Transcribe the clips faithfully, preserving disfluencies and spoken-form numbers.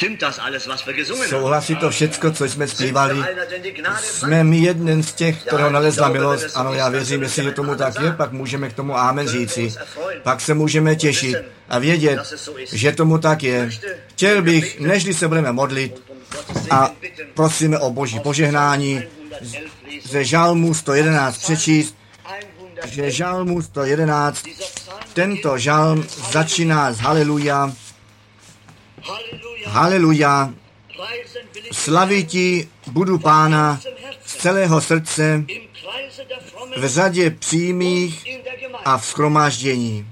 Souhlasí to všecko, co jsme zpívali? Jsme my jeden z těch, kterého nalezla milost? Ano, já věřím, jestli tomu tak je, pak můžeme k tomu amen říci. Pak se můžeme těšit a vědět, že tomu tak je. Chtěl bych, nežli se budeme modlit a prosíme o Boží požehnání, ze Žalmu sto jedenáct přečíst, že Žalmu sto jedenáct, tento žalm začíná z haleluja, haleluja, slaviti budu Pána z celého srdce, v řadě přímých a v shromáždění.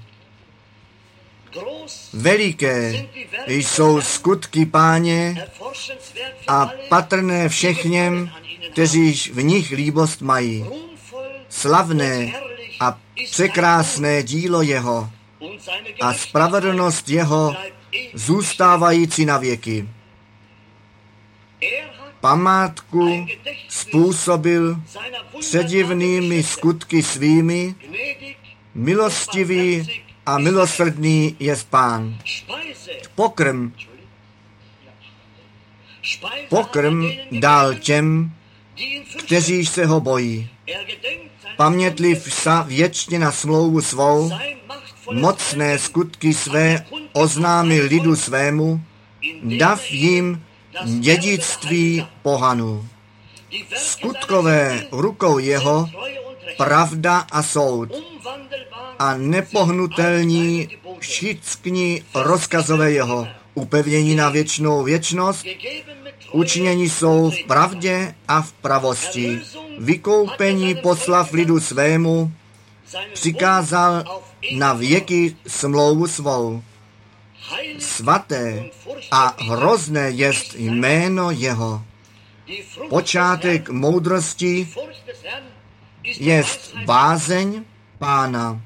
Veliké jsou skutky Páně a patrné všechněm, kteříž v nich líbost mají. Slavné a překrásné dílo jeho a spravedlnost jeho zůstávající na věky. Památku způsobil předivnými skutky svými, milostivý a milosrdný je Pán. Pokrm, pokrm dal těm, kteří se ho bojí. Pamětliv sa věčně na smlouvu svou, mocné skutky své oznámil lidu svému, dav jim dědictví pohanů. Skutkové rukou jeho, pravda a soud a nepohnutelní všichni rozkazové jeho, upevnění na věčnou věčnost, učinění jsou v pravdě a v pravosti. Vykoupení poslav lidu svému, přikázal na věky smlouvu svou. Svaté a hrozné jest jméno jeho. Počátek moudrosti jest bázeň Pána.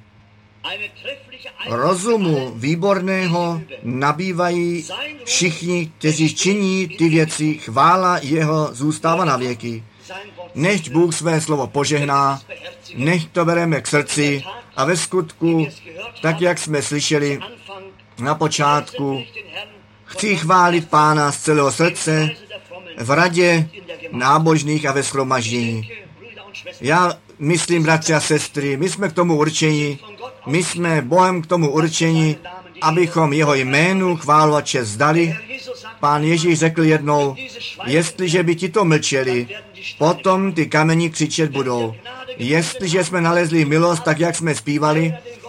Rozumu výborného nabývají všichni, kteří činí ty věci, chvála jeho zůstává na věky. Nechť Bůh své slovo požehná, nechť to bereme k srdci a ve skutku, tak jak jsme slyšeli na počátku, chci chválit Pána z celého srdce v radě nábožných a ve shromaždění. Já myslím, bratři a sestry, my jsme k tomu určeni, my jsme Bohem k tomu určeni, abychom jeho jménu chválu a čest dali. Pán Ježíš řekl jednou, jestliže by ti to mlčeli, potom ty kameni křičet budou. Jestliže jsme nalezli milost, tak jak jsme zpívali,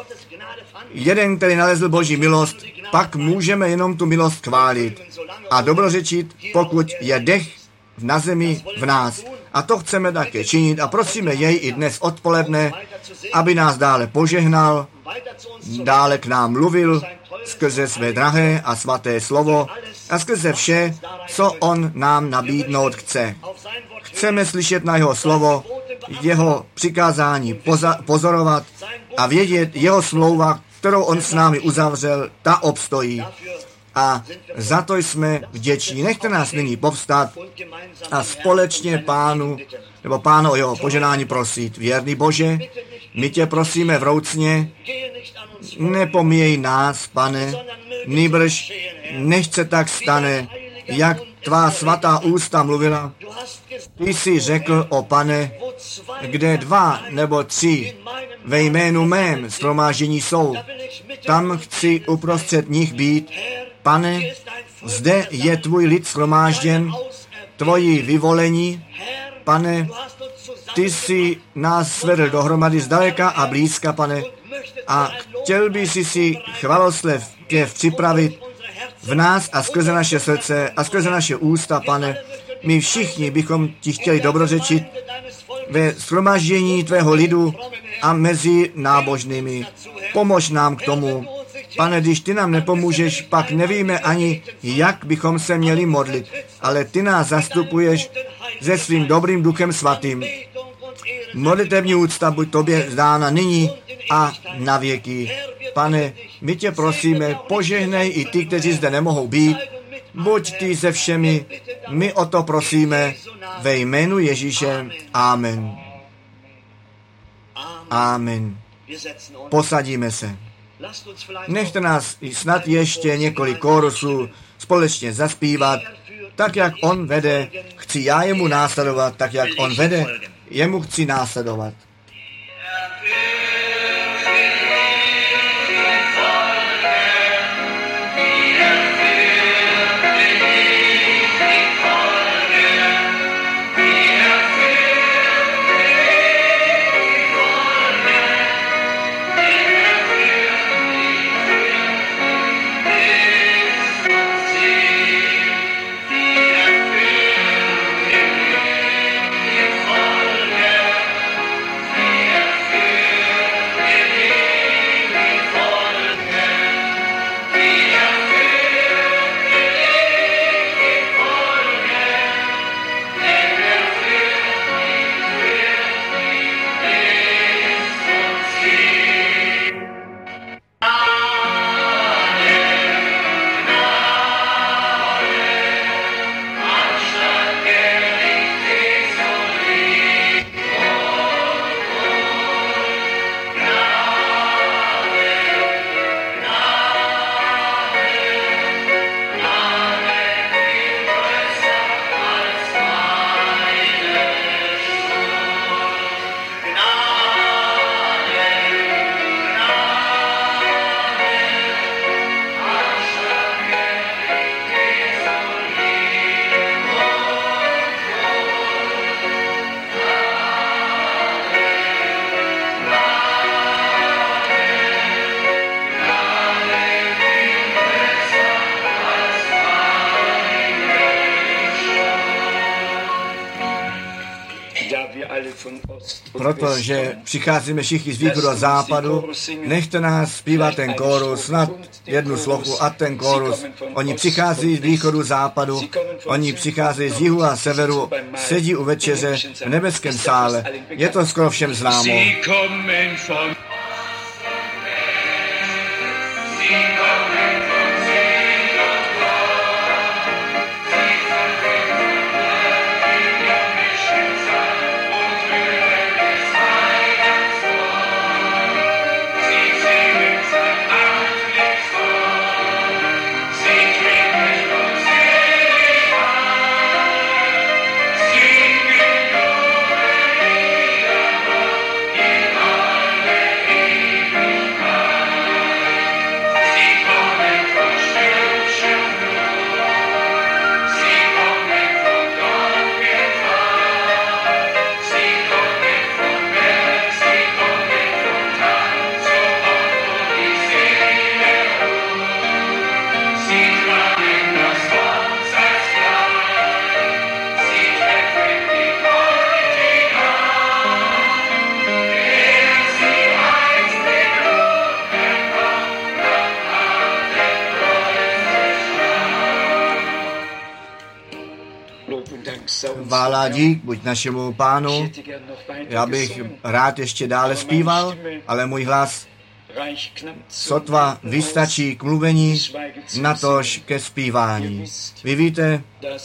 jeden, který nalezl Boží milost, pak můžeme jenom tu milost chválit a dobrořečit, pokud je dech na zemi v nás. A to chceme také činit a prosíme jej i dnes odpoledne, aby nás dále požehnal, dále k nám mluvil skrze své drahé a svaté slovo a skrze vše, co on nám nabídnout chce. Chceme slyšet na jeho slovo, jeho přikázání poza- pozorovat a vědět, jeho smlouva, kterou on s námi uzavřel, ta obstojí. A za to jsme vděční. Nechte nás nyní povstat a společně Pánu, nebo Pánu o jeho poženání prosit. Věrný Bože, my tě prosíme vroucně, nepomíjej nás, Pane, nýbrž nechť se tak stane, jak tvá svatá ústa mluvila. Ty jsi řekl, o Pane, kde dva nebo tři ve jménu mém shromáždění jsou, tam chci uprostřed nich být. Pane, zde je tvůj lid shromážděn, tvoji vyvolení. Pane, ty jsi nás svedl dohromady zdaleka a blízka, Pane, a chtěl by si si chvaloslev tě připravit v nás a skrze naše srdce a skrze naše ústa, Pane. My všichni bychom ti chtěli dobrořečit ve shromáždění tvého lidu a mezi nábožnými. Pomož nám k tomu. Pane, když ty nám nepomůžeš, pak nevíme ani, jak bychom se měli modlit, ale ty nás zastupuješ se svým dobrým duchem svatým. Modlitevní úcta buď tobě zdána nyní a na věky. Pane, my tě prosíme, požehnej i ty, kteří zde nemohou být. Buď ty se všemi, my o to prosíme ve jménu Ježíše. Amen. Amen. Posadíme se. Nechte nás snad ještě několik kórusů společně zaspívat, tak jak on vede, chci já jemu následovat, tak jak on vede, jemu chci následovat. Protože přicházíme všichni z východu a západu, nechte nás zpívat ten kórus, snad jednu sloku a ten kórus. Oni přichází z východu, západu, oni přichází z jihu a severu, sedí u večeře v nebeském sále. Je to skoro všem známo. Chvála dík buď našemu Pánu. Já bych rád ještě dále zpíval, ale můj hlas sotva vystačí k mluvení, natož ke zpívání. Vy víte,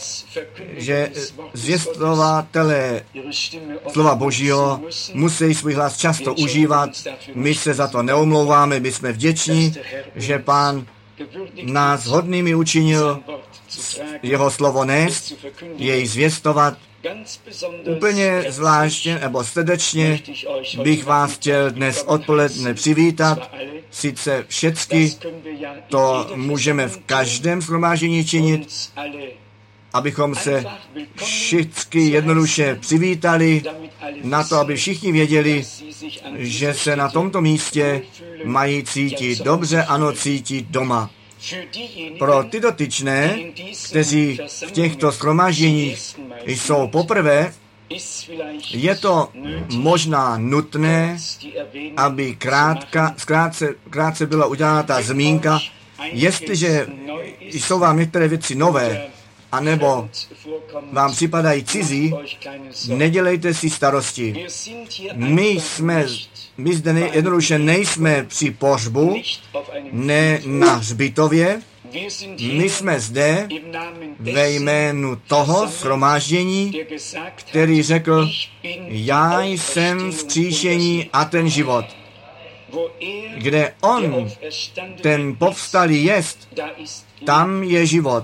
že zvěstovatelé slova Božího musí svůj hlas často užívat. My se za to neomlouváme, my jsme vděční, že Pán nás hodnými učinil jeho slovo nést, jej zvěstovat. Úplně zvláštně nebo srdečně bych vás chtěl dnes odpoledne přivítat. Sice všecky to můžeme v každém shromáždění činit, abychom se všichni jednoduše přivítali na to, aby všichni věděli, že se na tomto místě mají cítit dobře, ano, cítit doma. Pro ty dotyčné, kteří v těchto shromážděních jsou poprvé, je to možná nutné, aby krátka, krátce, krátce byla udělána ta zmínka, jestliže jsou vám některé věci nové, anebo vám připadají cizí, nedělejte si starosti. My jsme, my zde nej, jednoduše nejsme při pohřbu, ne na hřbitově, my jsme zde ve jménu toho shromáždění, který řekl, já jsem vzkříšení a ten život. kde on, ten povstalý jest, tam je život.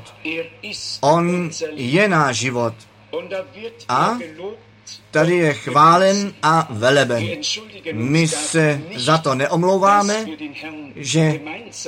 On je náš život. A tady je chválen a veleben. My se za to neomlouváme, že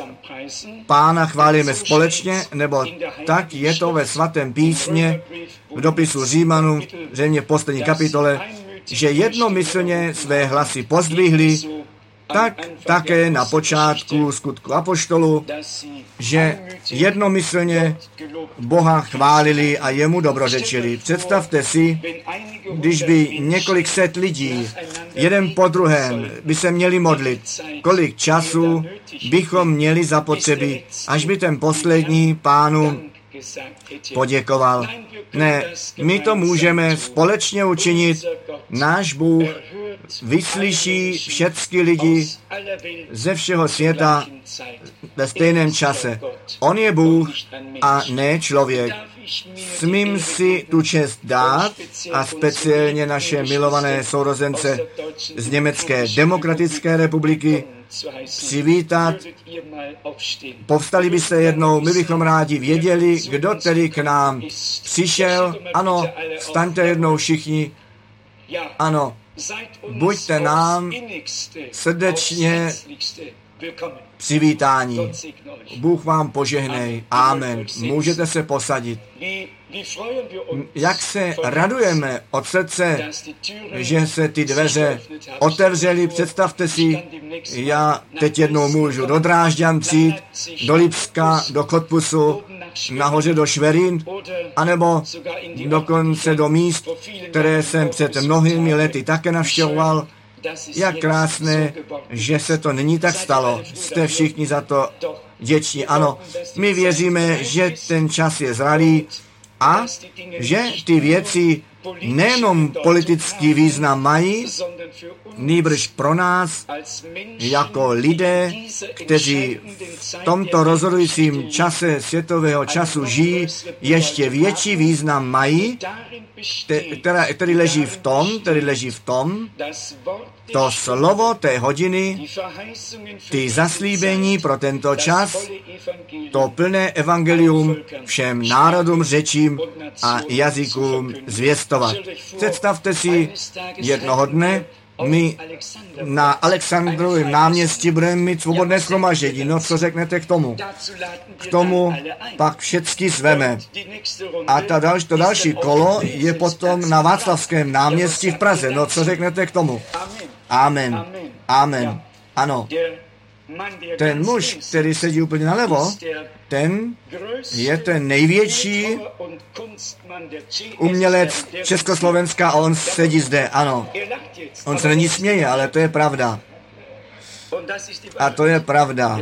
Pána chválíme společně, nebo tak je to ve svatém písmě v dopisu Římanům, zřejmě v poslední kapitole, že jednomyslně své hlasy pozdvihli, tak také na počátku skutku apoštolů, že jednomyslně Boha chválili a jemu dobrořečili. Představte si, když by několik set lidí, jeden po druhém, by se měli modlit, kolik času bychom měli zapotřebí, až by ten poslední Pánu poděkoval. Ne, my to můžeme společně učinit. Náš Bůh vyslyší všechny lidi ze všeho světa ve stejném čase. On je Bůh a ne člověk. Smím si tu čest dát a speciálně naše milované sourozence z Německé demokratické republiky přivítat. Povstali by se jednou, my bychom rádi věděli, kdo tedy k nám přišel. Ano, vstaňte jednou všichni. Ano, buďte nám srdečně přivítání. Bůh vám požehnej. Amen. Můžete se posadit. Jak se radujeme od srdce, že se ty dveře otevřely. Představte si, já teď jednou můžu do Drážďan přijít, do Lipska, do Kotpusu, nahoře do Šverín, anebo dokonce do míst, které jsem před mnohými lety také navštěvoval. Jak krásné, že se to nyní tak stalo. Jste všichni za to vděční. Ano, my věříme, že ten čas je zralý a že ty věci nejenom politický význam mají, nýbrž pro nás, jako lidé, kteří v tomto rozhodujícím čase světového času žijí, ještě větší význam mají, který leží v tom, který leží v tom, to slovo té hodiny, ty zaslíbení pro tento čas, to plné evangelium všem národům, řečím a jazykům zvěstovat. Představte si, jednoho dne my na Alexandrovém náměstí budeme mít svobodné shromaždění. No, co řeknete k tomu? K tomu pak všecky zveme. A ta další, to další kolo je potom na Václavském náměstí v Praze. No, co řeknete k tomu? Amen. Amen. Ano. Ten muž, který sedí úplně nalevo, ten je ten největší umělec Československa a on sedí zde, ano. On se není směje, ale to je pravda. A to je pravda.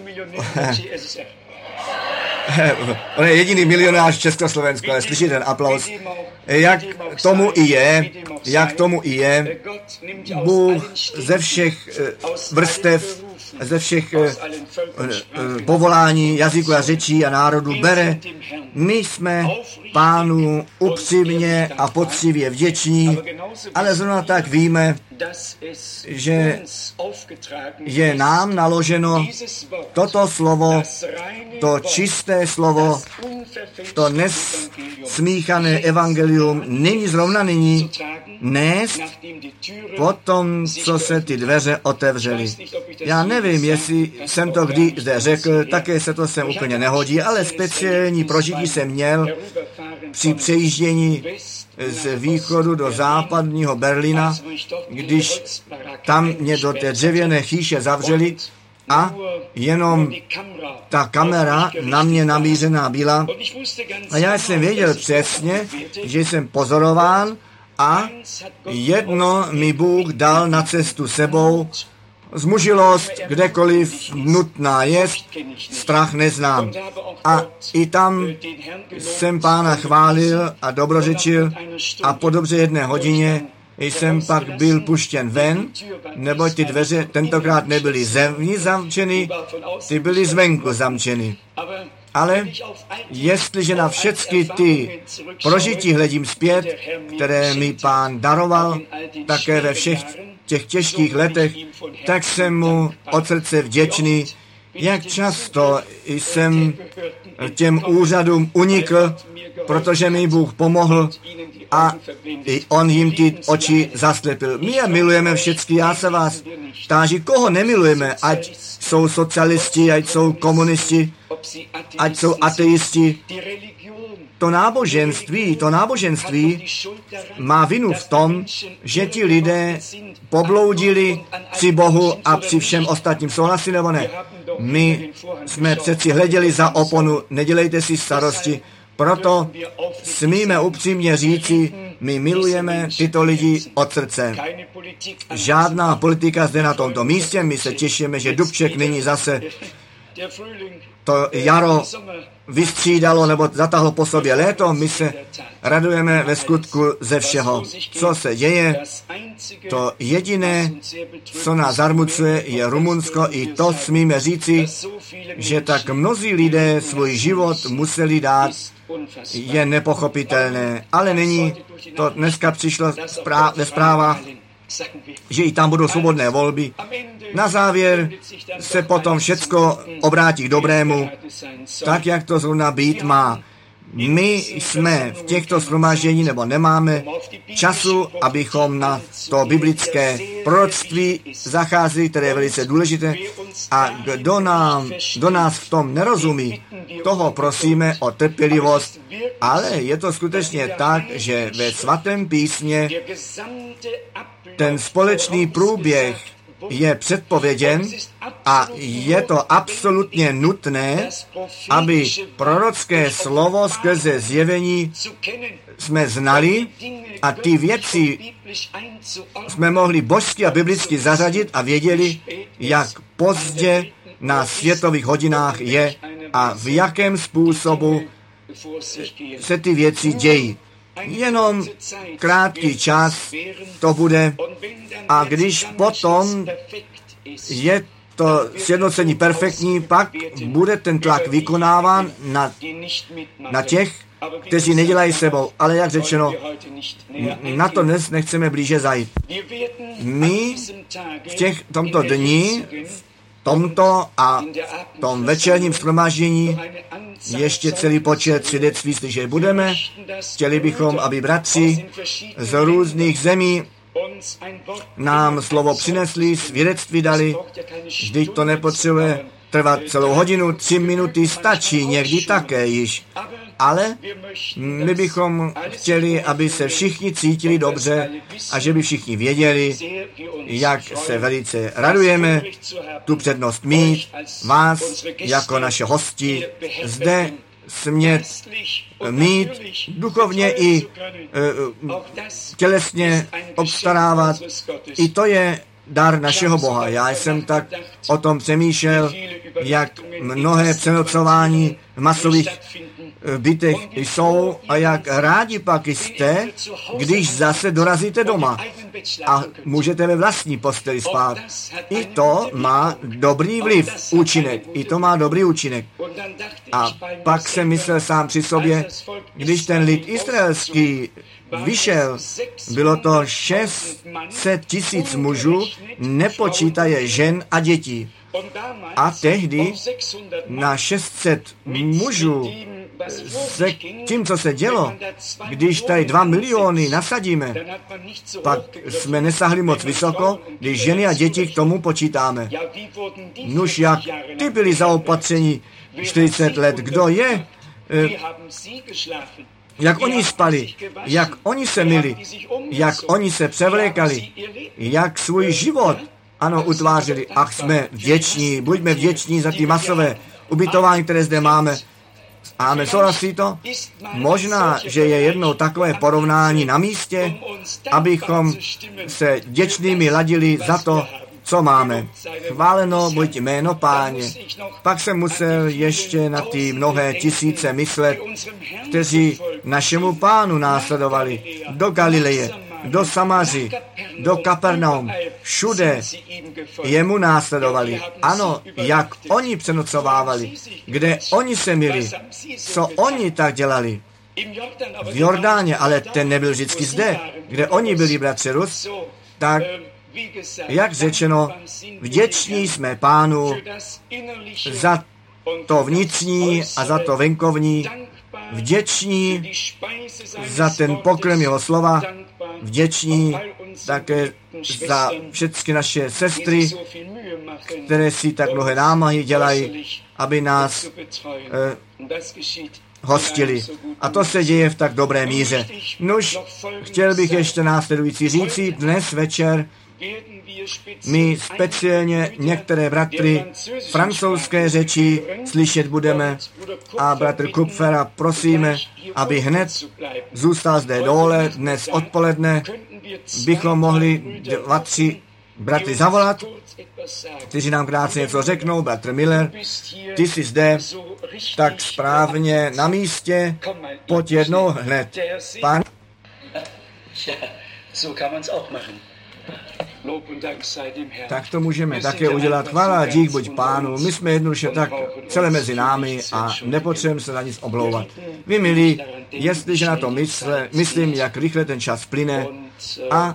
On je jediný milionář Československa, ale slyšíte ten aplaus. Jak tomu i je, jak tomu i je, Bůh ze všech vrstev, ze všech povolání, jazyků a řečí a národů bere. My jsme Pánu upřímně a poctivě vděční, ale zrovna tak víme, že je nám naloženo toto slovo, to čisté slovo, to nesmíchané evangelium, nyní zrovna nyní, nést potom, co se ty dveře otevřely. Já nevím, jestli jsem to kdy zde řekl, také se to sem úplně nehodí, ale speciální prožití jsem měl při přejíždění z východu do západního Berlína, když tam mě do té dřevěné chýše zavřeli a jenom ta kamera na mě namířená byla. A já jsem věděl přesně, že jsem pozorován a jedno mi Bůh dal na cestu sebou. Zmužilost, kdekoliv nutná jest, strach neznám. A i tam jsem Pána chválil a dobrořečil a po dobře jedné hodině jsem pak byl puštěn ven, neboť ty dveře tentokrát nebyly zevnitř zamčeny, ty byly zvenku zamčeny. Ale jestliže na všechny ty prožití hledím zpět, které mi Pán daroval, také ve všech těch těžkých letech, tak jsem mu od srdce vděčný, jak často jsem těm úřadům unikl, protože mi Bůh pomohl a i on jim ty oči zaslepil. My je milujeme všichni, já se vás táži, koho nemilujeme, ať jsou socialisti, ať jsou komunisti, ať jsou ateisti. To náboženství, to náboženství má vinu v tom, že ti lidé pobloudili při Bohu a při všem ostatním. Souhlasí nebo ne? My jsme přeci hleděli za oponu, nedělejte si starosti, proto smíme upřímně říci, my milujeme tyto lidi od srdce. Žádná politika zde na tomto místě, my se těšíme, že Dubček nyní zase to jaro vystřídalo nebo zatahlo po sobě léto, my se radujeme ve skutku ze všeho, co se děje. To jediné, co nás zarmucuje, je Rumunsko, i to smíme říci, že tak mnozí lidé svůj život museli dát, je nepochopitelné, ale není to dneska přišlo ve zprávách, že i tam budou svobodné volby. Na závěr se potom všecko obrátí k dobrému, tak jak to zrovna být má. My jsme v těchto shromáždění nebo nemáme času, abychom na to biblické proroctví zacházeli, které je velice důležité. A kdo, nám, kdo nás v tom nerozumí, toho prosíme o trpělivost, ale je to skutečně tak, že ve svatém písmě ten společný průběh je předpověděn a je to absolutně nutné, aby prorocké slovo skrze zjevení jsme znali a ty věci jsme mohli božsky a biblicky zařadit a věděli, jak pozdě na světových hodinách je a v jakém způsobu se ty věci dějí. Jenom krátký čas to bude a když potom je to sjednocení perfektní, pak bude ten tlak vykonáván na, na těch, kteří nedělají sebou. Ale jak řečeno, na to dnes nechceme blíže zajít. My v těch, tomto dni, v tomto a tom večerním shromáždění ještě celý počet svědectví slyšet budeme. Chtěli bychom, aby bratři z různých zemí nám slovo přinesli, svědectví dali, vždyť to nepotřebuje trvat celou hodinu, tři minuty stačí, někdy také již. Ale my bychom chtěli, aby se všichni cítili dobře a že by všichni věděli, jak se velice radujeme tu přednost mít, vás jako naše hosti zde smět mít duchovně i uh, tělesně obstarávat. I to je dar našeho Boha. Já jsem tak o tom přemýšlel, jak mnohé přenocování v masových bytech jsou a jak rádi pak jste, když zase dorazíte doma a můžete ve vlastní posteli spát. I to má dobrý vliv, účinek. I to má dobrý účinek. A pak jsem myslel sám při sobě, když ten lid izraelský vyšel, bylo to šest set tisíc mužů, nepočítaje žen a dětí. A tehdy na šest set mužů se tím, co se dělo, když tady dva miliony nasadíme, pak jsme nesahli moc vysoko, když ženy a děti k tomu počítáme. Nuž jak ty byli zaopatřeni čtyřicet let, kdo je? Jak oni spali, jak oni se myli, jak oni se převlékali, jak svůj život, ano, utvářeli. Ach, jsme vděční, buďme vděční za ty masové ubytování, které zde máme. Amen, souhlasí to? Možná, že je jednou takové porovnání na místě, abychom se vděčnými ladili za to, co máme. Chváleno buď jméno Páně. Pak jsem musel ještě na ty mnohé tisíce myslet, kteří našemu Pánu následovali do Galileje, do Samaři, do Kapernaum, všude jemu následovali. Ano, jak oni přenocovávali, kde oni se měli, co oni tak dělali. V Jordáně, ale ten nebyl vždycky zde, kde oni byli, bratře Rus, tak Jak řečeno, vděční jsme Pánu za to vnitřní a za to venkovní, vděční za ten pokrm jeho slova, vděční také za všechny naše sestry, které si tak mnohé námahy dělají, aby nás eh, hostili. A to se děje v tak dobré míře. Nož, chtěl bych ještě následující říci, dnes večer my speciálně některé bratry francouzské řeči slyšet budeme a bratr Kupfera prosíme, aby hned zůstal zde dole. Dnes odpoledne bychom mohli dva, tři bratry zavolat, kteří nám krátce něco řeknou. Bratr Miller, ty jsi zde tak správně na místě, pojď jednou hned. Pán. Tak to můžeme také udělat. Chvála a dík buď Pánu. My jsme jednoduše tak celé mezi námi a nepotřebujeme se na nic oblouvat. Vy, milí, jestliže na to mysle, myslím, jak rychle ten čas plyne a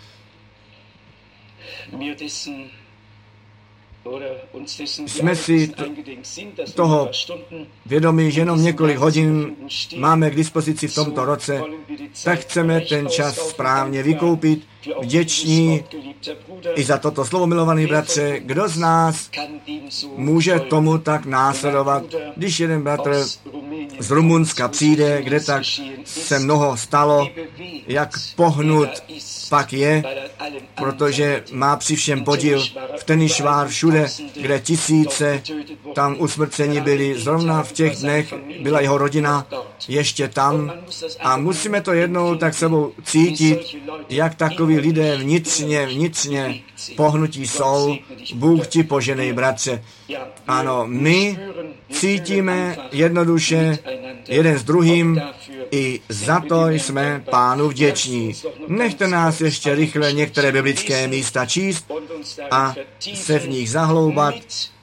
jsme si to, toho vědomí, že jenom několik hodin máme k dispozici v tomto roce, tak chceme ten čas správně vykoupit. Vděční i za toto slovo, milovaný bratře, kdo z nás může tomu tak následovat, když jeden bratr z Rumunska přijde, kde tak se mnoho stalo, jak pohnut pak je, protože má při všem podíl v Tenišvár, všude, kde tisíce tam usmrcení byli, zrovna v těch dnech byla jeho rodina ještě tam a musíme to jednou tak sebou cítit, jak takoví lidé vnitřně, vnitřně pohnutí jsou. Bůh ti poženej, bratře. Ano, my cítíme jednoduše jeden s druhým, i za to jsme Pánu vděční. Nechte nás ještě rychle některé biblické místa číst a se v nich zahloubat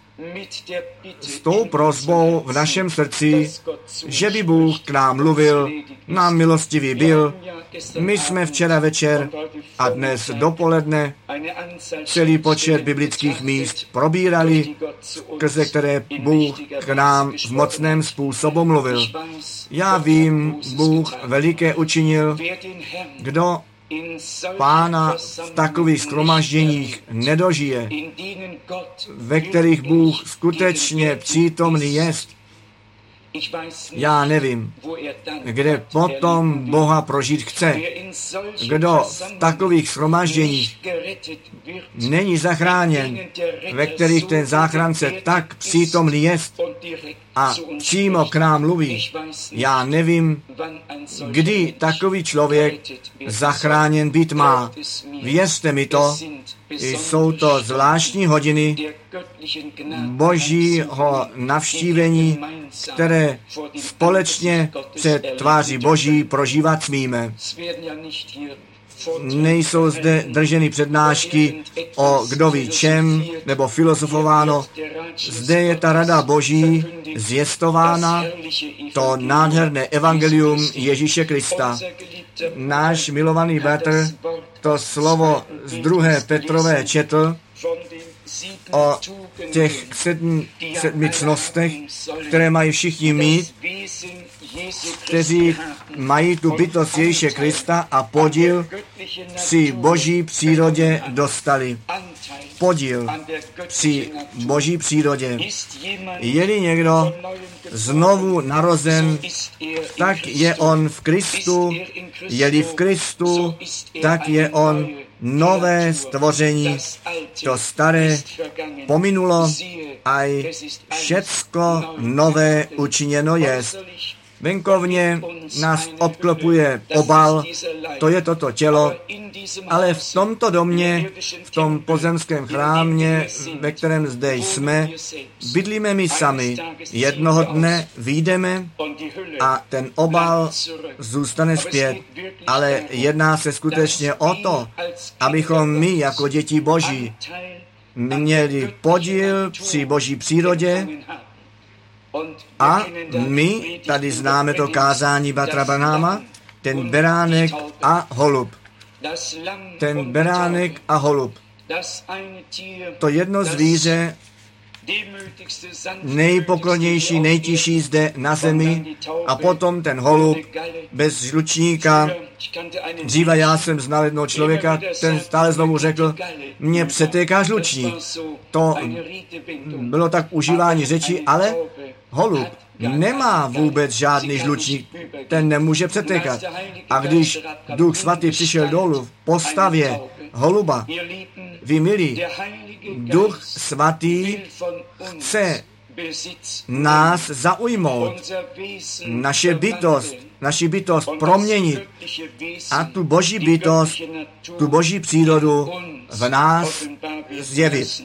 s tou prosbou v našem srdci, že by Bůh k nám mluvil, nám milostivý byl. My jsme včera večer a dnes dopoledne celý počet biblických míst probírali, skrze které Bůh k nám v mocném způsobu mluvil. Já vím, Bůh veliké učinil, kdo Pána v takových shromažděních nedožije, ve kterých Bůh skutečně přítomný jest. Já nevím, kde potom Boha prožít chce. Kdo v takových shromažděních není zachráněn, ve kterých ten záchránce tak přítomný jest a přímo k nám mluví. Já nevím, kdy takový člověk zachráněn být má. Věřte mi to, jsou to zvláštní hodiny Božího navštívení, které společně před tváří Boží prožívat smíme. Nejsou zde drženy přednášky o kdo ví čem, nebo filozofováno. Zde je ta rada Boží zvěstována, to nádherné evangelium Ježíše Krista. Náš milovaný bratr to slovo z druhé Petrové četl o těch sedm, sedmi cnostech, které mají všichni mít, kteří mají tu bytost Ježíše Krista a podíl při Boží přírodě dostali. Podíl při Boží přírodě. Je-li někdo znovu narozen, tak je on v Kristu, je-li v Kristu, tak je on nové stvoření. To staré pominulo a všecko nové učiněno jest. Venkovně nás obklopuje obal, to je toto tělo, ale v tomto domě, v tom pozemském chrámě, ve kterém zde jsme, bydlíme my sami. Jednoho dne vyjdeme a ten obal zůstane zpět, ale jedná se skutečně o to, abychom my jako děti Boží měli podíl při Boží přírodě. A my tady známe to kázání bratra Branhama, ten beránek a holub. Ten beránek a holub. To jedno zvíře, nejpokornější, nejtižší zde na zemi, a potom ten holub bez žlučníka. Dříve já jsem znal jednoho člověka, ten stále znovu řekl, mně přetéká žlučník. To bylo tak užívání řeči, ale holub nemá vůbec žádný žlučník, ten nemůže přetékat. A když Duch Svatý přišel dolů v postavě holuba, vy milí, Duch Svatý chce nás zaujmout, naše bytost, naši bytost proměnit a tu boží bytost, tu boží přírodu v nás zjevit.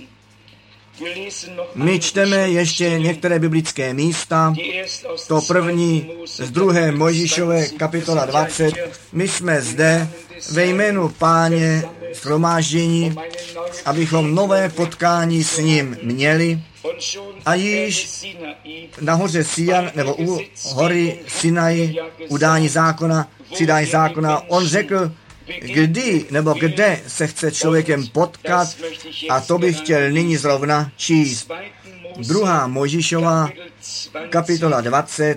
My čteme ještě některé biblické místa, to první z druhé Mojžíšové kapitola dvacet. My jsme zde ve jménu Páně shromáždění, abychom nové potkání s ním měli, a již na hoře Sian, nebo u hory Sinai, udání zákona, přidání zákona, on řekl, kdy nebo kde se chce člověkem potkat, a to bych chtěl nyní zrovna číst. Druhá Mojžíšova kapitola dvacet,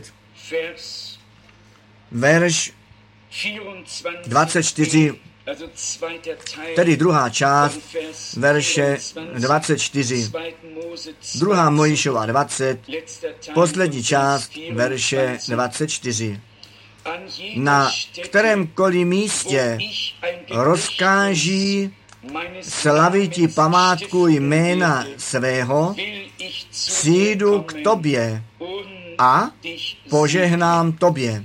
verš dvacet čtyři, tedy druhá část verše dvacet čtyři. Druhá Mojžíšova dvacet, poslední část verše dvacet čtyři. Na kterémkoliv místě rozkáží slaviti památku jména svého, přijdu k tobě a požehnám tobě.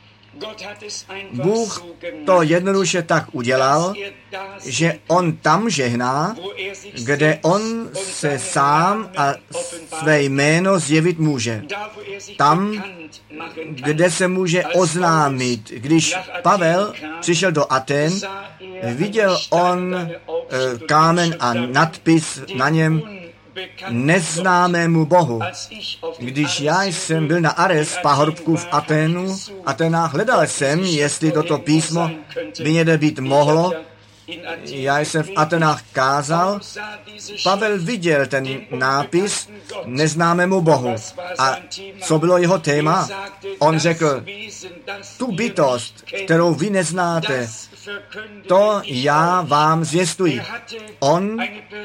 Bůh to jednoduše tak udělal, že on tam žehná, kde on se sám a své jméno zjevit může. Tam, kde se může oznámit. Když Pavel přišel do Aten, viděl on e, kámen a nadpis na něm neznámému Bohu. Když já jsem byl na Ares pahorku v Aténu, Atenách, hledal jsem, jestli toto písmo by někde být mohlo. Já jsem v Atenách kázal, Pavel viděl ten nápis neznámému Bohu. A co bylo jeho téma? On řekl, tu bytost, kterou vy neznáte, to já vám zvěstuji. On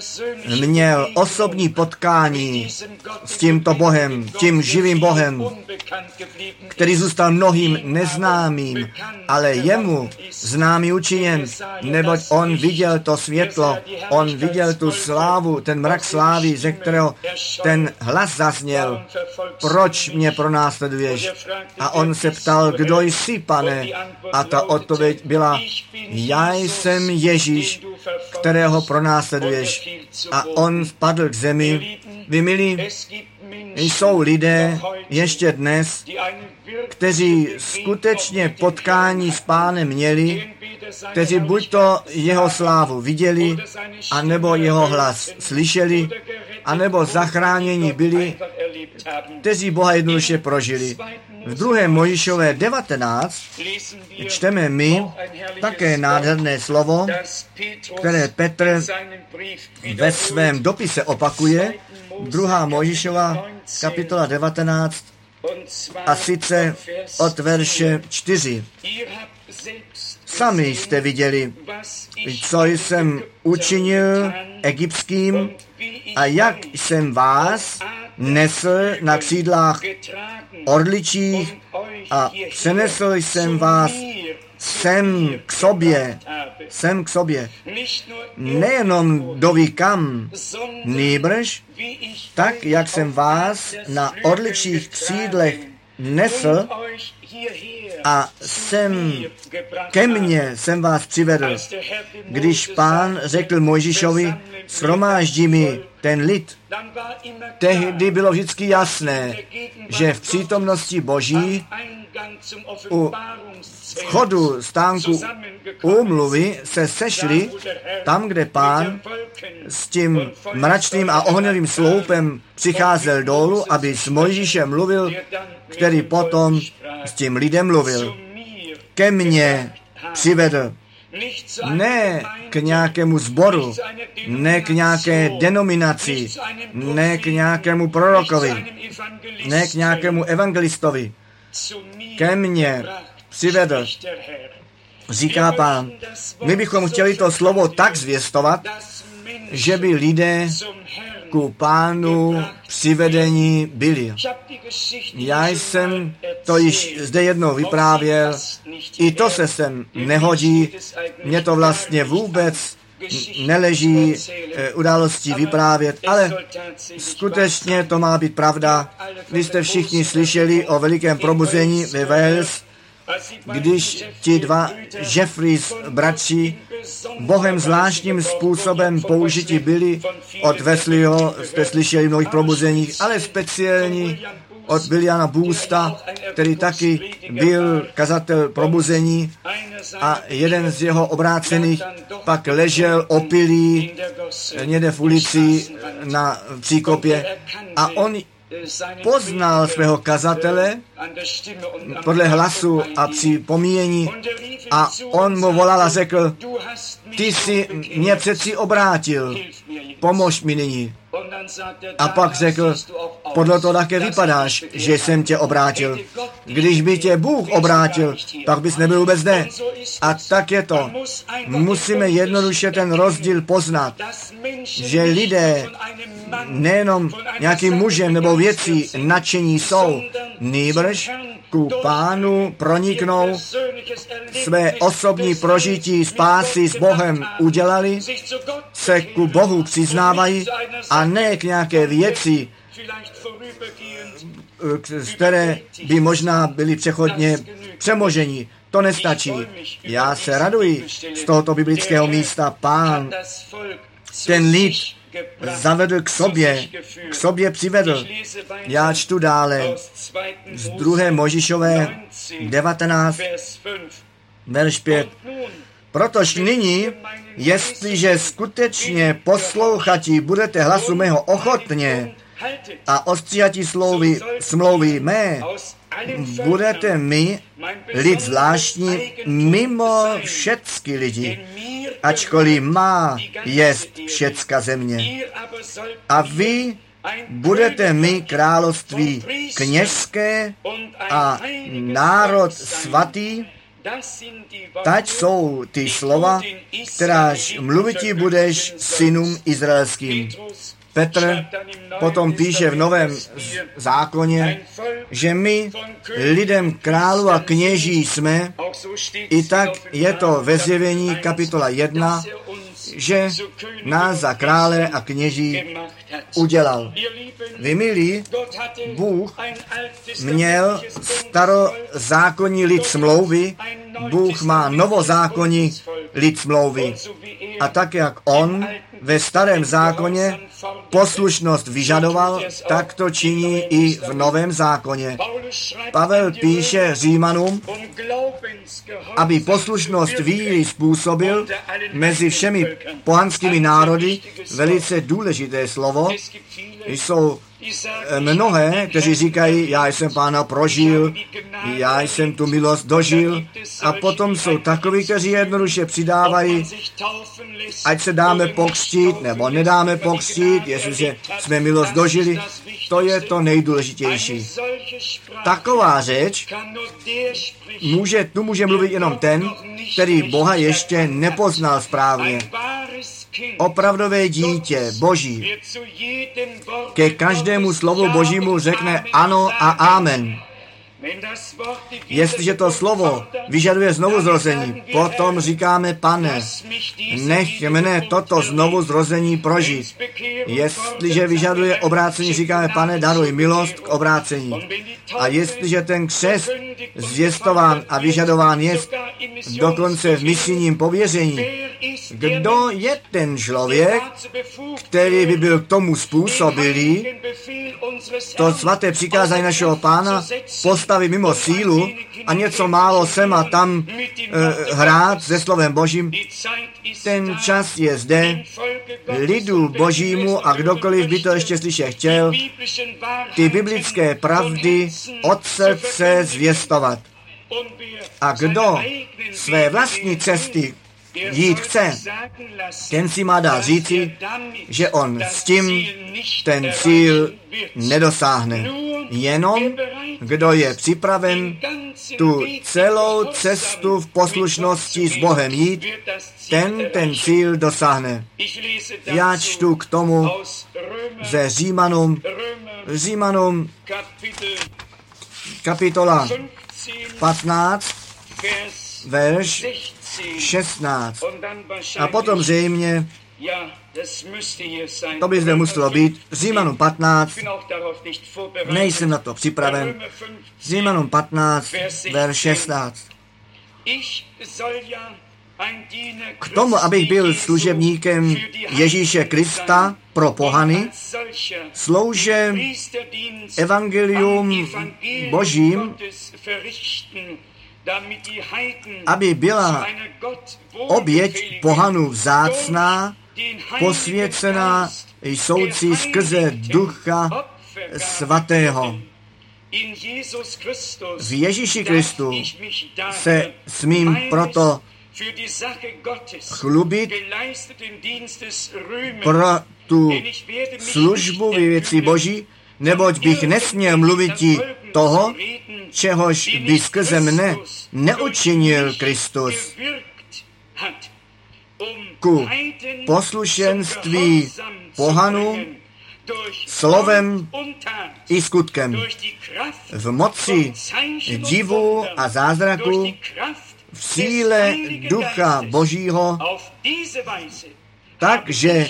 měl osobní potkání s tímto Bohem, tím živým Bohem, který zůstal mnohým neznámým, ale jemu známý učiněn, neboť on viděl to světlo, on viděl tu slávu, ten mrak slávy, ze kterého ten hlas zazněl. Proč mě pronásleduješ? A on se ptal, kdo jsi, Pane? A ta odpověď byla, já jsem Ježíš, kterého pronásleduješ. A on spadl k zemi. Vy milí, jsou lidé ještě dnes, kteří skutečně potkání s Pánem měli, kteří buď to jeho slávu viděli, anebo jeho hlas slyšeli, anebo zachráněni byli, kteří Boha jednoduše prožili. V druhé Mojžíšové devatenáct čteme my také nádherné slovo, které Petr ve svém dopise opakuje. Druhá Mojžíšova kapitola devatenáct, a sice od verše čtyři. Sami jste viděli, co jsem učinil egyptským a jak jsem vás nesl na křídlách orličích a přenesl jsem vás sem k sobě, sem k sobě. Nejenom doví kam, nýbrž, tak jak jsem vás na orličích křídlech nesl a jsem ke mně jsem vás přivedl. Když Pán řekl Mojžíšovi, shromáždí mi ten lid, tehdy bylo vždycky jasné, že v přítomnosti Boží u vchodu stánku úmluvy se sešli tam, kde Pán s tím mračným a ohnivým sloupem přicházel dolů, aby s Mojžíšem mluvil, který potom s tím lidem mluvil. Ke mně přivedl. Ne k nějakému sboru, ne k nějaké denominaci, ne k nějakému prorokovi, ne k nějakému evangelistovi. Ke mně přivedl, říká Pán, my bychom chtěli to slovo tak zvěstovat, že by lidé ku Pánu přivedení byli. Já jsem to již zde jednou vyprávěl, i to se sem nehodí, mně to vlastně vůbec neleží e, událostí vyprávět, ale skutečně to má být pravda. Vy jste všichni slyšeli o velikém probuzení ve Wales, když ti dva Jeffreys bratři Bohem zvláštním způsobem použiti byli. Od Wesleyho jste slyšeli v mnohých probuzeních, ale speciální od Williama Boosta, který taky byl kazatel probuzení, a jeden z jeho obrácených pak ležel opilý někde v ulici na příkopě a on poznal svého kazatele podle hlasu a při pomíjení a on mu volal a řekl, ty jsi mě přeci obrátil, pomož mi nyní. A pak řekl, podle toho také vypadáš, že jsem tě obrátil. Když by tě Bůh obrátil, tak bys nebyl vůbec zde. A tak je to. Musíme jednoduše ten rozdíl poznat, že lidé nejenom nějakým mužem nebo věcí nadšení jsou, nýbrž ku Pánu proniknou, své osobní prožití spásy s Bohem udělali, se ku Bohu přiznávají a ne k nějaké věci, z které by možná byli přechodně přemoženi. To nestačí. Já se raduji z tohoto biblického místa. Pán ten lid zavedl k sobě, k sobě přivedl. Já čtu dále z druhé Mojžíšové devatenáct, verš pět. Protož nyní, jestliže skutečně poslouchatí budete hlasu mého ochotně a ostříhatí slovy, smlouvy mé, budete my, lid zvláštní, mimo všecky lidi, ačkoliv má jest všecka země. A vy budete mi království kněžské a národ svatý. Tať jsou ty slova, kteráž mluvití budeš synům izraelským. Petr potom píše v Novém zákoně, že my lidem králu a kněží jsme, i tak je to ve Zjevení kapitola jedna, že nás za krále a kněží udělal. Vy milí, Bůh měl starozákonní lid smlouvy, Bůh má novozákonní lid smlouvy. A tak, jak on ve starém zákoně poslušnost vyžadoval, tak to činí i v novém zákoně. Pavel píše Římanům, aby poslušnost víry způsobil mezi všemi pohanskými národy, velice důležité slovo. Jsou mnohé, kteří říkají, já jsem Pána prožil, já jsem tu milost dožil, a potom jsou takoví, kteří jednoduše přidávají, ať se dáme pokřtít, nebo nedáme pokřtít, jestliže jsme milost dožili, to je to nejdůležitější. Taková řeč může, tu může mluvit jenom ten, který Boha ještě nepoznal správně. Opravdové dítě Boží ke každému slovu Božímu řekne ano a amen. Jestliže to slovo vyžaduje znovuzrození, potom říkáme, Pane, nech mne toto znovuzrození prožít. Jestliže vyžaduje obrácení, říkáme, Pane, daruj milost k obrácení. A jestliže ten křest zvěstován a vyžadován je dokonce v misijním pověření, kdo je ten člověk, který by byl k tomu způsobilý, to svaté přikázání našeho Pána postavit mimo sílu a něco málo sem a tam e, hrát se slovem Božím. Ten čas je zde, lidu Božímu, a kdokoliv by to ještě slyšet chtěl, ty biblické pravdy od srdce zvěstovat. A kdo své vlastní cesty jít chce, ten si má dát říci, že on s tím ten cíl nedosáhne. Jenom kdo je připraven tu celou cestu v poslušnosti s Bohem jít, ten ten cíl dosáhne. Já čtu k tomu ze Římanům, Římanům kapitola patnáct, verš šestnáct. A potom zřejmě, to by zde muselo být, Římanům patnáct, nejsem na to připraven, Římanům patnáct, verš šestnáct. K tomu, abych byl služebníkem Ježíše Krista pro pohany, slouže evangelium Božím, aby byla oběť pohanů vzácná, posvěcená jsoucí skrze Ducha Svatého. V Ježíši Kristu se smím proto chlubit pro tu službu ve věci Boží, neboť bych nesměl mluvit toho, čehož by skrze mne neučinil Kristus. Ku poslušenství pohanů slovem i skutkem, v moci divu a zázraku, v síle Ducha Božího, takže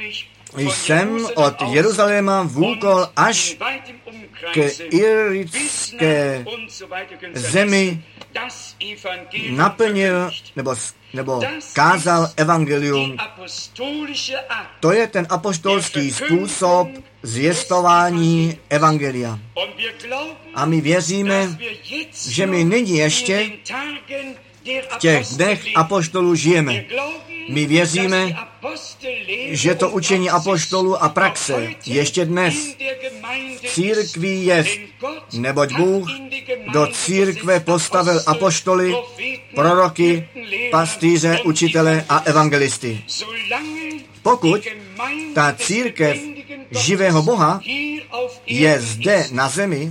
jsem od Jeruzaléma vůkol až k Ilirické zemi naplnil nebo, nebo kázal evangelium. To je ten apoštolský způsob zvěstování evangelia. A my věříme, že my nyní ještě v těch dnech apoštolů žijeme. My věříme, že to učení apoštolů a praxe ještě dnes v církvi je, neboť Bůh do církve postavil apoštoly, proroky, pastýře, učitele a evangelisty. Pokud ta církev živého Boha je zde na zemi,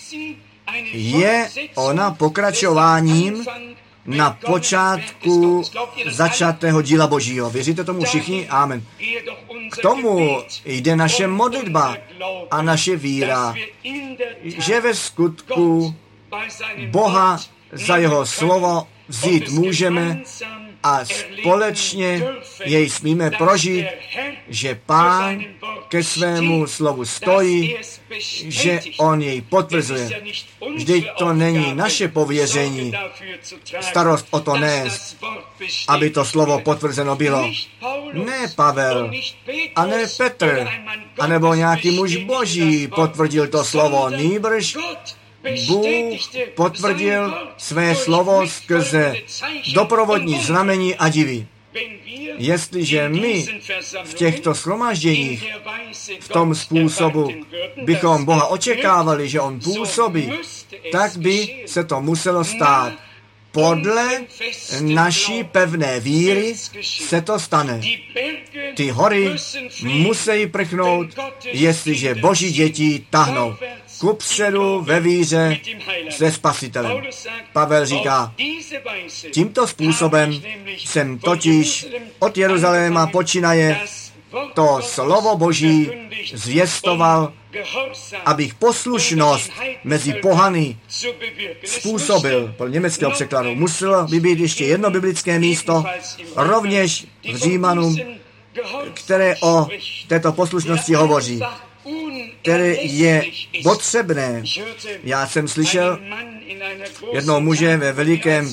je ona pokračováním na počátku začatého díla Božího. Věříte tomu všichni? Amen. K tomu jde naše modlitba a naše víra, že ve skutku Boha za jeho slovo vzít můžeme a společně jej smíme prožít, že Pán ke svému slovu stojí, že on jej potvrzuje. Vždyť to není naše pověření, starost o to nést, aby to slovo potvrzeno bylo. Ne Pavel, a ne Petr, anebo nějaký muž Boží potvrdil to slovo, nýbrž Bůh potvrdil své slovo skrze doprovodní znamení a divy. Jestliže my v těchto shromažděních v tom způsobu bychom Boha očekávali, že on působí, tak by se to muselo stát. Podle naší pevné víry se to stane. Ty hory musí prchnout, jestliže Boží děti tahnou kupředu ve víře se Spasitelem. Pavel říká, tímto způsobem jsem totiž od Jeruzaléma počínaje to slovo Boží zvěstoval, abych poslušnost mezi pohany způsobil. Pro německého překladu muselo by být ještě jedno biblické místo, rovněž v Římanům, které o této poslušnosti hovoří, které je potřebné. Já jsem slyšel jednoho muže ve velikém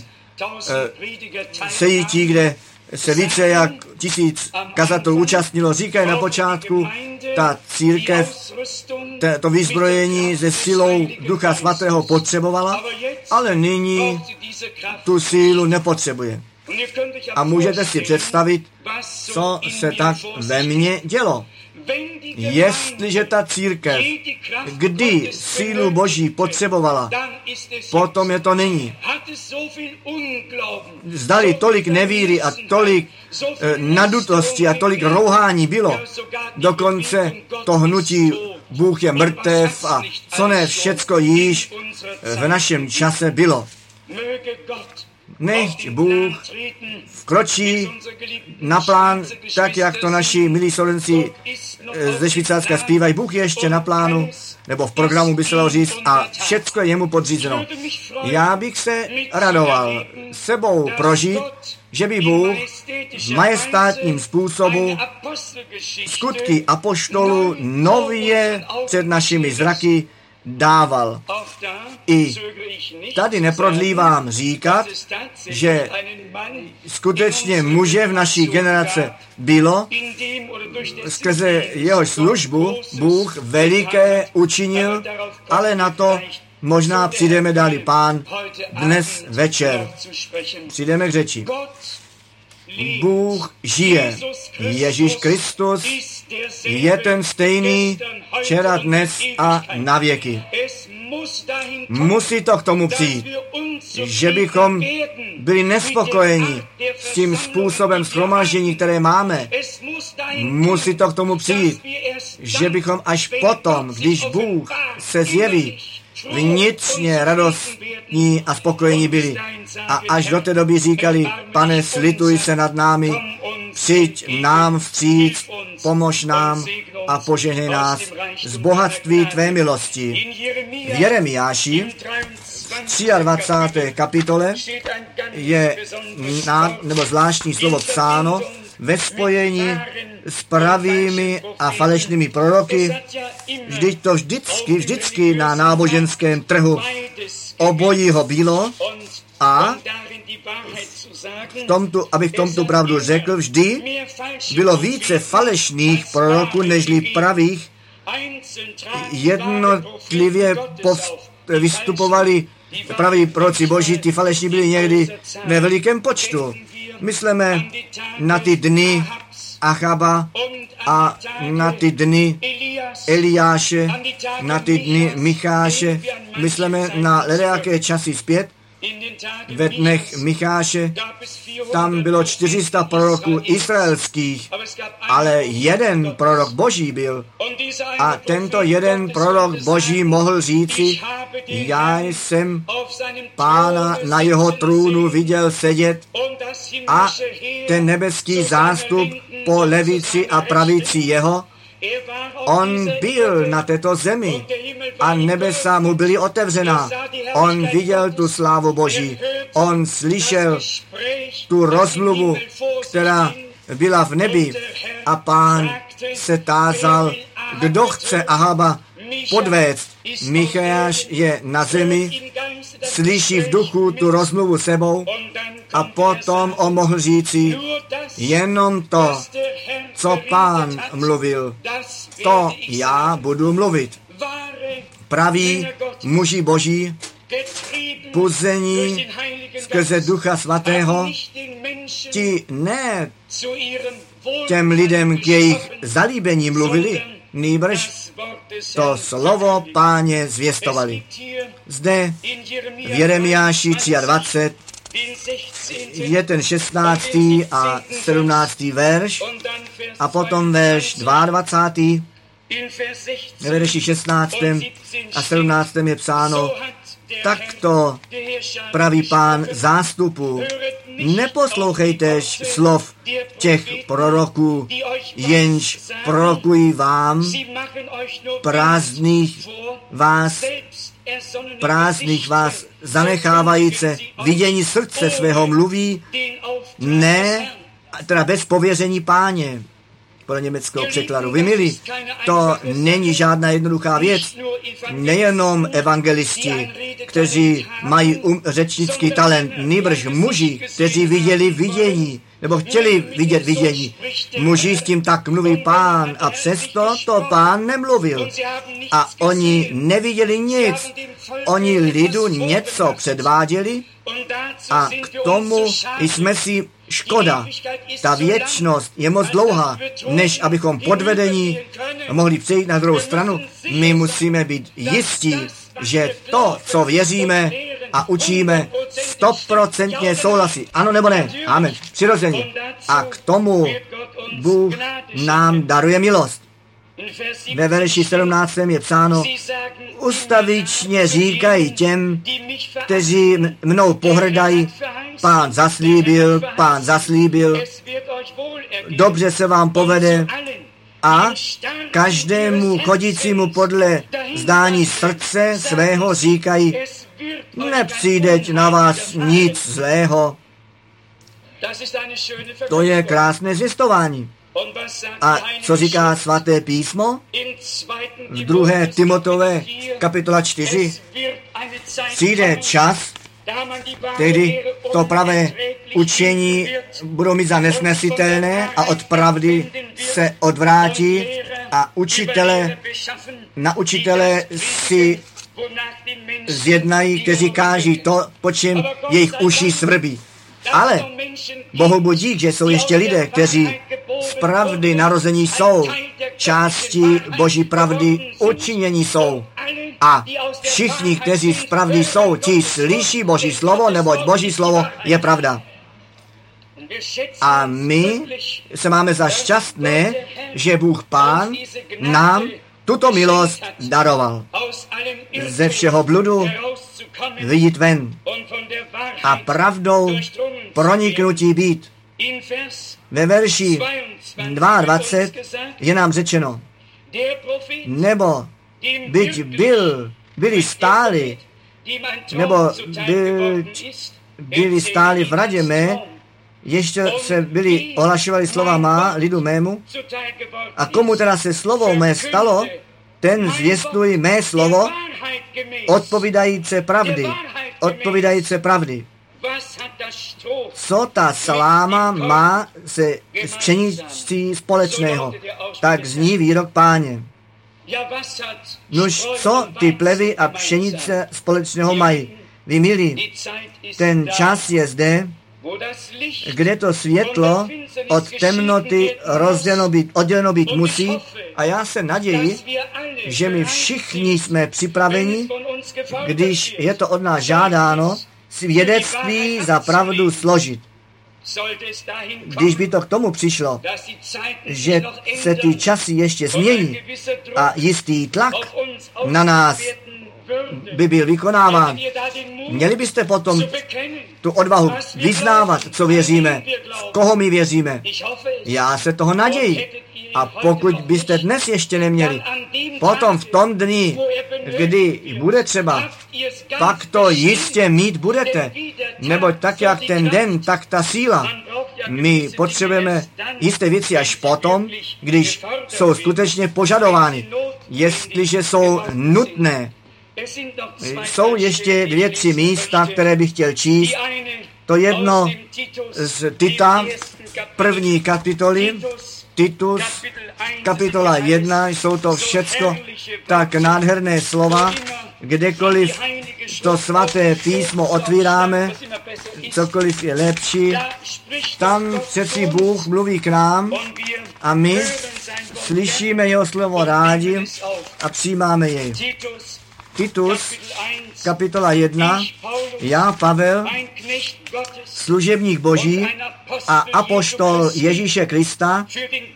uh, sejítí, kde se více jak tisíc kazatelů účastnilo. Říkají na počátku, ta církev to vyzbrojení se silou Ducha Svatého potřebovala, ale nyní tu sílu nepotřebuje. A můžete si představit, co se tak ve mně dělo. Jestliže ta církev, kdy sílu Boží potřebovala, potom je to nyní. Zdali tolik nevíry a tolik eh, nadutosti a tolik rouhání bylo, dokonce to hnutí Bůh je mrtev a co ne všecko již v našem čase bylo. Nechť Bůh vkročí na plán, tak jak to naši milí sourozenci ze Švýcarska zpívají. Bůh je ještě na plánu, nebo v programu by se dalo říct, a všecko je jemu podřízeno. Já bych se radoval sebou prožít, že by Bůh v majestátním způsobu skutky apoštolů nově před našimi zraky dával. I tady neprodlívám říkat, že skutečně muže v naší generace bylo, skrze jeho službu Bůh veliké učinil, ale na to možná přijdeme, dali Pán, dnes večer. Přijdeme k řeči. Bůh žije. Ježíš Kristus je ten stejný včera, dnes a na věky. Musí to k tomu přijít, že bychom byli nespokojeni s tím způsobem shromáždění, které máme. Musí to k tomu přijít, že bychom až potom, když Bůh se zjeví, vnitřně radostní a spokojení byli. A až do té doby říkali, Pane, slituj se nad námi, přijď nám vstříc, pomož nám a požehnej nás z bohatství tvé milosti. V Jeremiáši v dvacáté třetí kapitole je ná, nebo zvláštní slovo psáno ve spojení s pravými a falešnými proroky. Vždyť to vždycky, vždycky na náboženském trhu obojího bylo a v tomto, abych tomto pravdu řekl, vždy bylo více falešných proroků, nežli pravých. Jednotlivě vystupovali praví proroci Boží, ty falešní byli někdy ve velikém počtu. Myslíme na ty dny Achaba a na ty dny Eliáše, na ty dny Micháše. Myslíme na ledajaké časy zpět. Ve dnech Micháše tam bylo čtyři sta proroků izraelských, ale jeden prorok Boží byl. A tento jeden prorok Boží mohl říci, já jsem Pána na jeho trůnu viděl sedět a ten nebeský zástup po levici a pravici jeho. On byl na této zemi a nebesa mu byly otevřená. On viděl tu slávu Boží. On slyšel tu rozmluvu, která byla v nebi. A Pán se tázal, kdo chce Ahaba podvést. Micheáš je na zemi, slyší v duchu tu rozmluvu sebou a potom on mohl říci, jenom to, co Pán mluvil, to já budu mluvit. Praví muži Boží, puzení skrze Ducha Svatého, ti ne těm lidem k jejich zalíbení mluvili, nýbrž to slovo Páně zvěstovali. Zde v Jeremiáši dvacet tři je ten šestnáctý a sedmnáctý verš a potom verš dvacátý dva. Ve verši šestnáctém a sedmnáctém je psáno, takto praví Pán zástupu, neposlouchejtež slov těch proroků, jenž prorokují vám, prázdných vás, prázdných vás zanechávajíce, vidění srdce svého mluví, ne, teda bez pověření Páně. Podle německého překladu. Vy milí, to není žádná jednoduchá věc. Nejenom evangelisti, kteří mají um, řečnický talent, nýbrž muži, kteří viděli vidění, nebo chtěli vidět vidění. Muži s tím tak mluví Pán a přesto to Pán nemluvil. A oni neviděli nic. Oni lidu něco předváděli a k tomu jsme si škoda. Ta věčnost je moc dlouhá, než abychom podvedení mohli přejít na druhou stranu. My musíme být jistí, že to, co věříme a učíme, stoprocentně souhlasí. Ano nebo ne? Amen. Přirozeně. A k tomu Bůh nám daruje milost. Ve verši sedmnáctém je psáno, ustavičně říkají těm, kteří mnou pohrdají, Pán zaslíbil, Pán zaslíbil, dobře se vám povede a každému chodícímu podle zdání srdce svého říkají, nepřijde na vás nic zlého. To je krásné zvěstování. A co říká svaté písmo? V druhé Timotové kapitola čtyři. Přijde čas, tehdy to pravé učení budou mít za nesnesitelné a od pravdy se odvrátí a učitele, na učitele si zjednají, kteří káží to, po čem jejich uši svrbí. Ale Bohu buď dík, že jsou ještě lidé, kteří z pravdy narození jsou, části Boží pravdy učinění jsou. A všichni, kteří z pravdy jsou, ti slyší Boží slovo, neboť Boží slovo je pravda. A my se máme za šťastné, že Bůh Pán nám tuto milost daroval. Ze všeho bludu vyjít ven a pravdou proniknutí být. Ve verši dvacet dva je nám řečeno, nebo byť byl, byli stáli, nebo byl, byli stáli v radě mé, ještě se byli ohlašovali slova má, lidu mému, a komu teda se slovo mé stalo, ten zvěstuj mé slovo, odpovídající pravdy, odpovídající pravdy. Co ta saláma má se s pšenicí společného? Tak zní výrok Páně. Nož co ty plevy a pšenice společného mají? Vy milí, ten čas je zde, kde to světlo od temnoty rozděleno být, odděleno být musí, a já se naději, že my všichni jsme připraveni, když je to od nás žádáno, svědectví za pravdu složit. Když by to k tomu přišlo, že se ty časy ještě změní a jistý tlak na nás by byl vykonáván, měli byste potom tu odvahu vyznávat, co věříme, v koho my věříme. Já se toho naději. A pokud byste dnes ještě neměli, potom v tom dni, kdy bude třeba, pak to jistě mít budete. Neboť tak, jak ten den, tak ta síla. My potřebujeme jisté věci až potom, když jsou skutečně požadovány. Jestliže jsou nutné. Jsou ještě dvě, tři místa, které bych chtěl číst. To jedno z Tita, první kapitoly, Titus, kapitola jedna, jsou to všecko tak nádherné slova, kdekoliv to svaté písmo otvíráme, cokoliv je lepší, tam přeci Bůh mluví k nám a my slyšíme jeho slovo rádi a přijímáme jej. Titus, kapitola jedna, já, Pavel, služebník Boží a apoštol Ježíše Krista,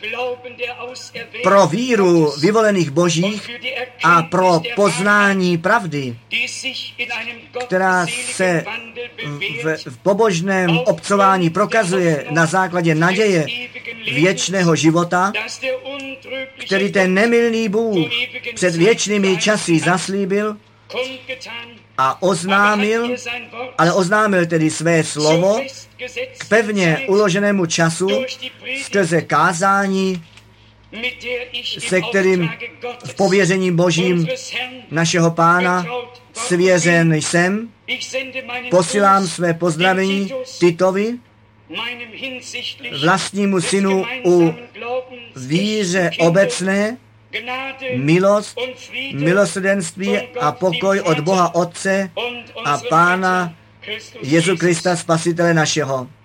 pro víru vyvolených Božích a pro poznání pravdy, která se v, v pobožném obcování prokazuje na základě naděje věčného života, který ten nemilný Bůh před věčnými časy zaslíbil a oznámil, ale oznámil tedy své slovo k pevně uloženému času skrze kázání, se kterým v pověření Božím našeho Pána svěřen jsem. Posílám své pozdravení Titovi, vlastnímu synu u víře obecné, milost, milosrdenství a pokoj od Boha Otce a Pána Jezu Krista, Spasitele našeho.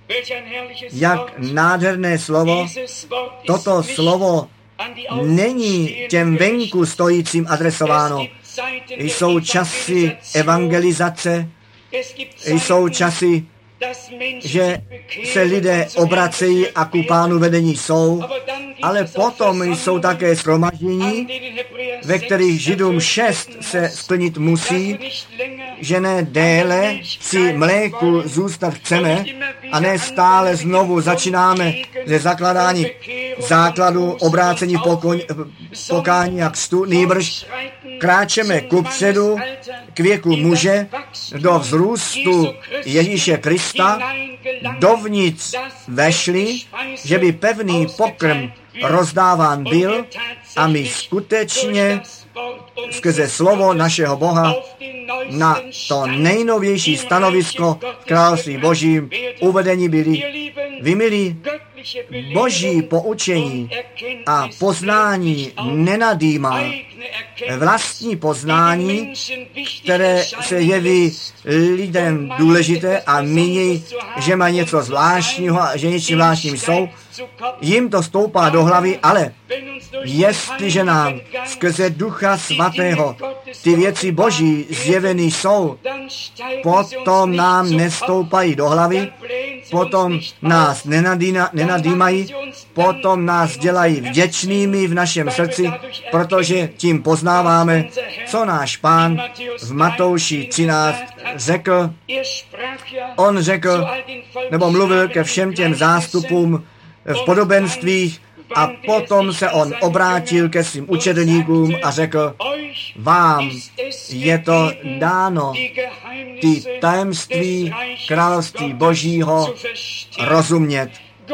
Jak nádherné slovo. Toto slovo není těm venku stojícím adresováno. Jsou časy evangelizace, jsou časy, že se lidé obracejí a ku Pánu vedení jsou, ale potom jsou také shromaždění, ve kterých Židům šest se splnit musí, že ne déle při mléku zůstat chceme a ne stále znovu začínáme ze zakladání základu obrácení pokoň, pokání a křtu, nýbrž kráčeme kupředu k věku muže do vzrůstu Ježíše Krista, dovnitř vešli, že by pevný pokrm rozdáván byl a my skutečně skrze slovo našeho Boha na to nejnovější stanovisko království Božím uvedení byli. Vy, milí, Boží poučení a poznání nenadýmá. Vlastní poznání, které se jeví lidem důležité a míní, že mají něco zvláštního a že něčím zvláštním jsou, jim to stoupá do hlavy, ale jestliže nám skrze Ducha Svatého ty věci Boží zjeveny jsou, potom nám nestoupají do hlavy, potom nás nenadýna, nenadýmají, potom nás dělají vděčnými v našem srdci, protože tím poznáváme, co náš Pán v Matouši třináct řekl. On řekl, nebo mluvil ke všem těm zástupům v podobenstvích a potom se on obrátil ke svým učedníkům a řekl, vám je to dáno ty tajemství království Božího rozumět.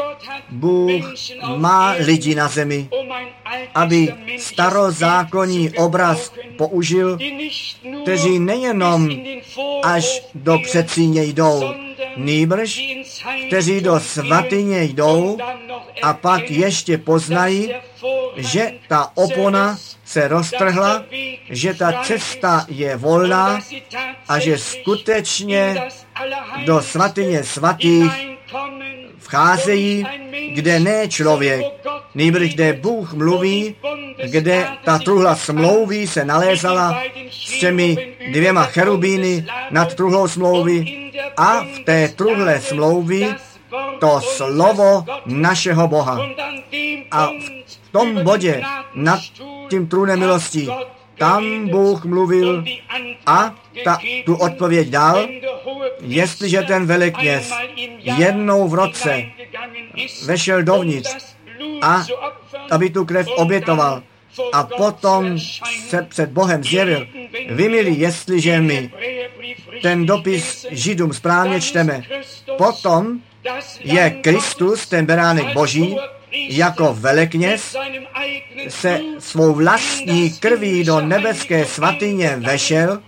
Bůh má lidi na zemi, aby starozákonní obraz použil, kteří nejenom až do předsíně jdou, nýbrž, kteří do svatyně jdou a pak ještě poznají, že ta opona se roztrhla, že ta cesta je volná a že skutečně do svatyně svatých vcházejí, kde ne člověk, nýbrž kde Bůh mluví, kde ta truhla smlouvy se nalézala s těmi dvěma cherubíny nad truhlou smlouvy a v té truhle smlouvy to slovo našeho Boha. A v tom bodě nad tím trůnem milosti tam Bůh mluvil a ta, tu odpověď dal, jestliže ten velekněz jednou v roce vešel dovnitř a aby tu krev obětoval a potom se před Bohem zjevil. Vy, milí, jestliže my ten dopis Židům správně čteme, potom je Kristus, ten beránek Boží, jako velekněz se svou vlastní krví do nebeské svatyně vešel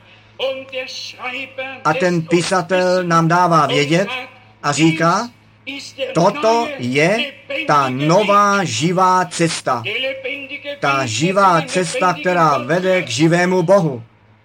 a ten písatel nám dává vědět a říká, toto je ta nová živá cesta. Ta živá cesta, která vede k živému Bohu.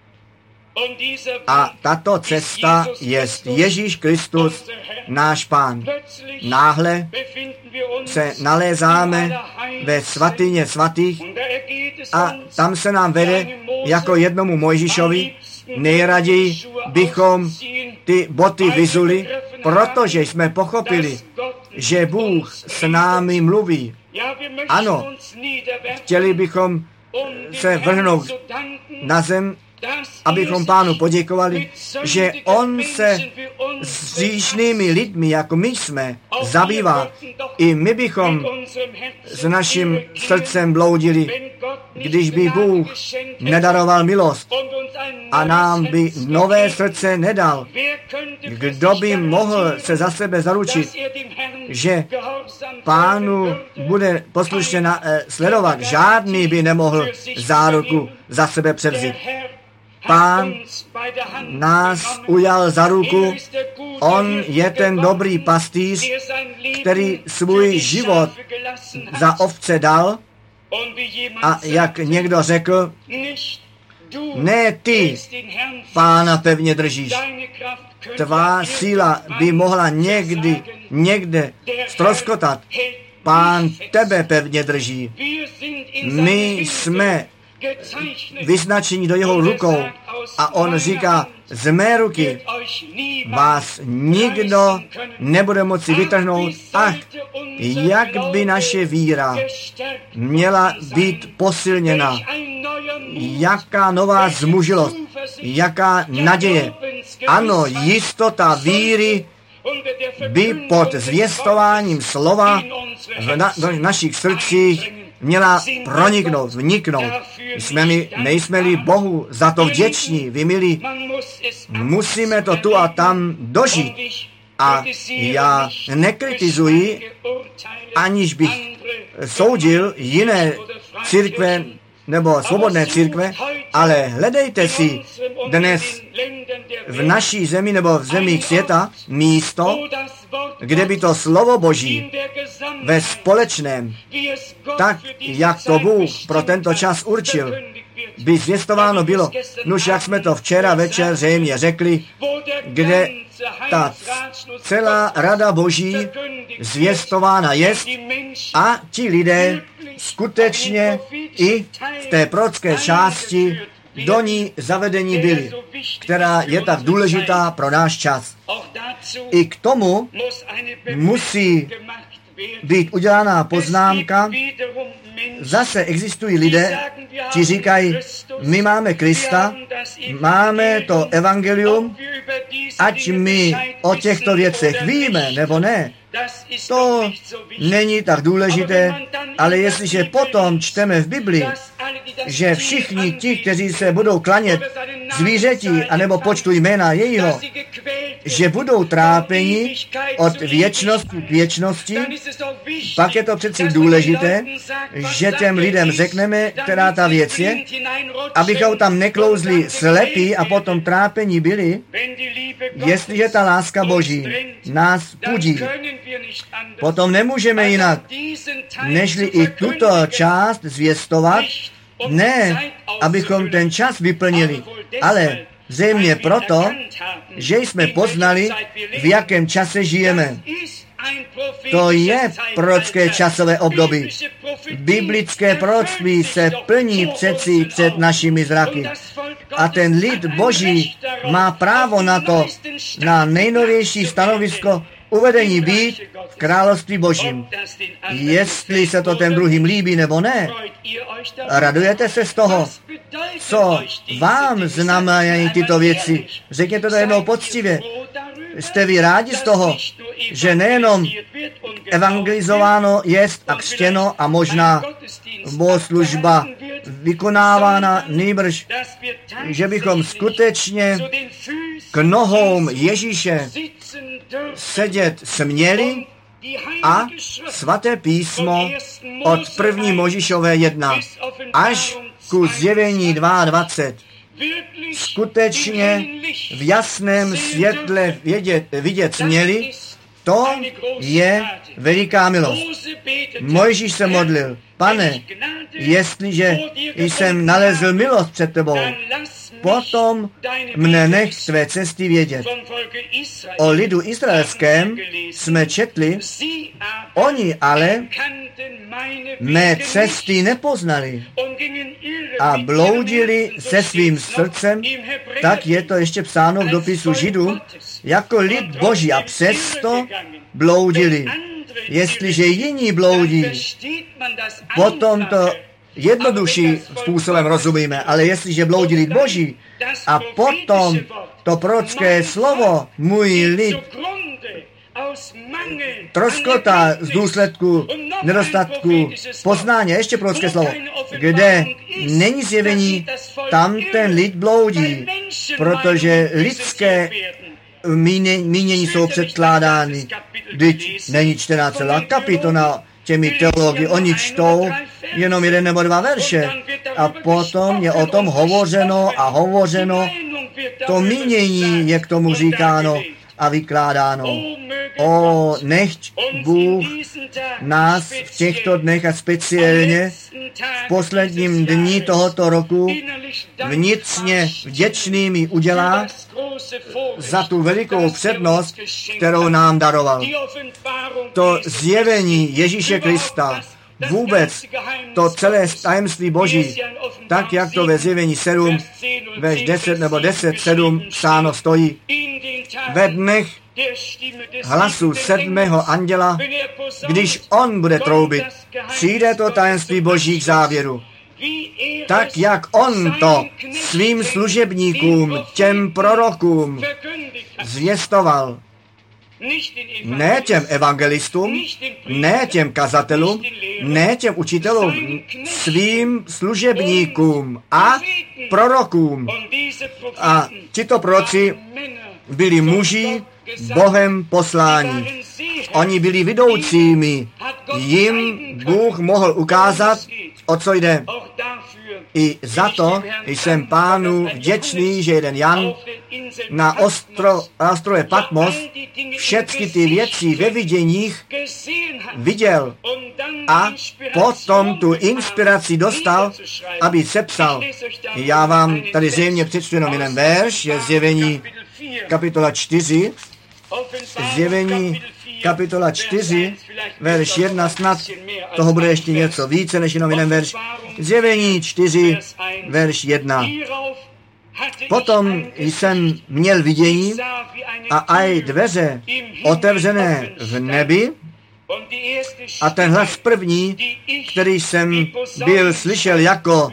A tato cesta je Ježíš Kristus, náš Pán. Náhle se nalézáme ve svatyně svatých a tam se nám vede jako jednomu Mojžíšovi. Nejraději bychom ty boty vyzuli, protože jsme pochopili, že Bůh s námi mluví. Ano, chtěli bychom se vrhnout na zem, abychom Pánu poděkovali, že On se s říšnými lidmi, jako my jsme, zabývá. I my bychom s naším srdcem bloudili, když by Bůh nedaroval milost a nám by nové srdce nedal. Kdo by mohl se za sebe zaručit, že Pánu bude poslušně na, eh, sledovat? Žádný by nemohl záruku za sebe převzít. Pán nás ujal za ruku, on je ten dobrý pastýř, který svůj život za ovce dal a jak někdo řekl, ne ty Pána pevně držíš. Tvá síla by mohla někdy někde ztroskotat. Pán tebe pevně drží. My jsme vyznačení do jeho rukou a on říká, z mé ruky vás nikdo nebude moci vytrhnout. Ach, jak by naše víra měla být posilněna. Jaká nová zmužilost, jaká naděje. Ano, jistota víry by pod zvěstováním slova v, na, v našich srdcích měla proniknout, vniknout. Jsme mi, nejsme-li Bohu za to vděční, vy milí, musíme to tu a tam dožít. A já nekritizuji, aniž bych soudil jiné církve nebo svobodné církve, ale hledejte si dnes v naší zemi nebo v zemích světa místo, kde by to slovo Boží ve společném, tak jak to Bůh pro tento čas určil, by zvěstováno bylo. Nuž, jak jsme to včera večer zřejmě řekli, kde ta celá rada Boží zvěstována jest a ti lidé skutečně i v té prorocké části do ní zavedení byli, která je tak důležitá pro náš čas. I k tomu musí být udělaná poznámka. Zase existují lidé, ti říkají, my máme Krista, máme to evangelium, ať my o těchto věcech víme nebo ne, to není tak důležité, ale jestliže potom čteme v Biblii, že všichni ti, kteří se budou klanět zvířeti anebo počtu jména jejího, že budou trápeni od věčnosti k věčnosti, pak je to přeci důležité, že těm lidem řekneme, která ta věc je, abychom tam neklouzli slepí a potom trápení byli, jestliže ta láska Boží nás pudí. Potom nemůžeme jinak, nežli i tuto část zvěstovat, ne, abychom ten čas vyplnili, ale zřejmě proto, že jsme poznali, v jakém čase žijeme. To je prorocké časové období. Biblické proroctví se plní přeci před našimi zraky. A ten lid Boží má právo na to, na nejnovější stanovisko uvedení být v království Božím. Jestli se to ten druhým líbí nebo ne, radujete se z toho, co vám znamenají tyto věci. Řekněte to jednou poctivě. Jste vy rádi z toho, že nejenom evangelizováno jest a křtěno a možná bohoslužba vykonávána, nýbrž, že bychom skutečně k nohou Ježíše sedět směli a svaté písmo od první Možišové jedna až ku zjevení dvacet dva skutečně v jasném světle vědět, vidět směli, to je veliká milost. Mojžíš se modlil, Pane, jestliže jsem nalezl milost před tebou, potom mne nech tvé cesty vědět. O lidu izraelském jsme četli, oni ale mé cesty nepoznali a bloudili se svým srdcem, tak je to ještě psáno v dopisu Židů, jako lid Boží a přesto bloudili. Jestliže jiní bloudí, potom to jednodušší způsobem rozumíme, ale jestliže bloudí lid Boží a potom to prorocké slovo, můj lid, troskota z důsledku nedostatku poznání, ještě prorocké slovo, kde není zjevení, tam ten lid bloudí, protože lidské mínění jsou předkládány, když není čtená celá kapitola těmi teologi, oni čtou jenom jeden nebo dva verše a potom je o tom hovořeno a hovořeno, to mínění je k tomu říkáno a vykládáno. O, nechť Bůh nás v těchto dnech a speciálně v posledním dní tohoto roku vnitřně vděčnými udělá za tu velikou přednost, kterou nám daroval. To zjevení Ježíše Krista, vůbec to celé tajemství Boží, tak jak to ve zjevení sedm, verš deset nebo deset, sedm psáno stojí, ve dnech hlasu sedmého anděla, když on bude troubit, přijde to tajemství Boží k závěru. Tak, jak on to svým služebníkům, těm prorokům zvěstoval. Ne těm evangelistům, ne těm kazatelům, ne těm učitelům, svým služebníkům a prorokům. A tito proroci byli muži Bohem poslání. Oni byli vidoucími. Jim Bůh mohl ukázat, o co jde. I za to jsem Pánu vděčný, že jeden Jan na ostro, ostrově Patmos všechny ty věci ve viděních viděl a potom tu inspiraci dostal, aby sepsal. Já vám tady zjevně přečtu jenom jeden verš, je zjevení kapitola čtyři, zjevení kapitola čtyři, verš jedna, snad toho bude ještě něco více než jenom jeden verš. Zjevení čtyři, verš jedna. Potom jsem měl vidění a aj dveře otevřené v nebi a ten hlas první, který jsem byl slyšel jako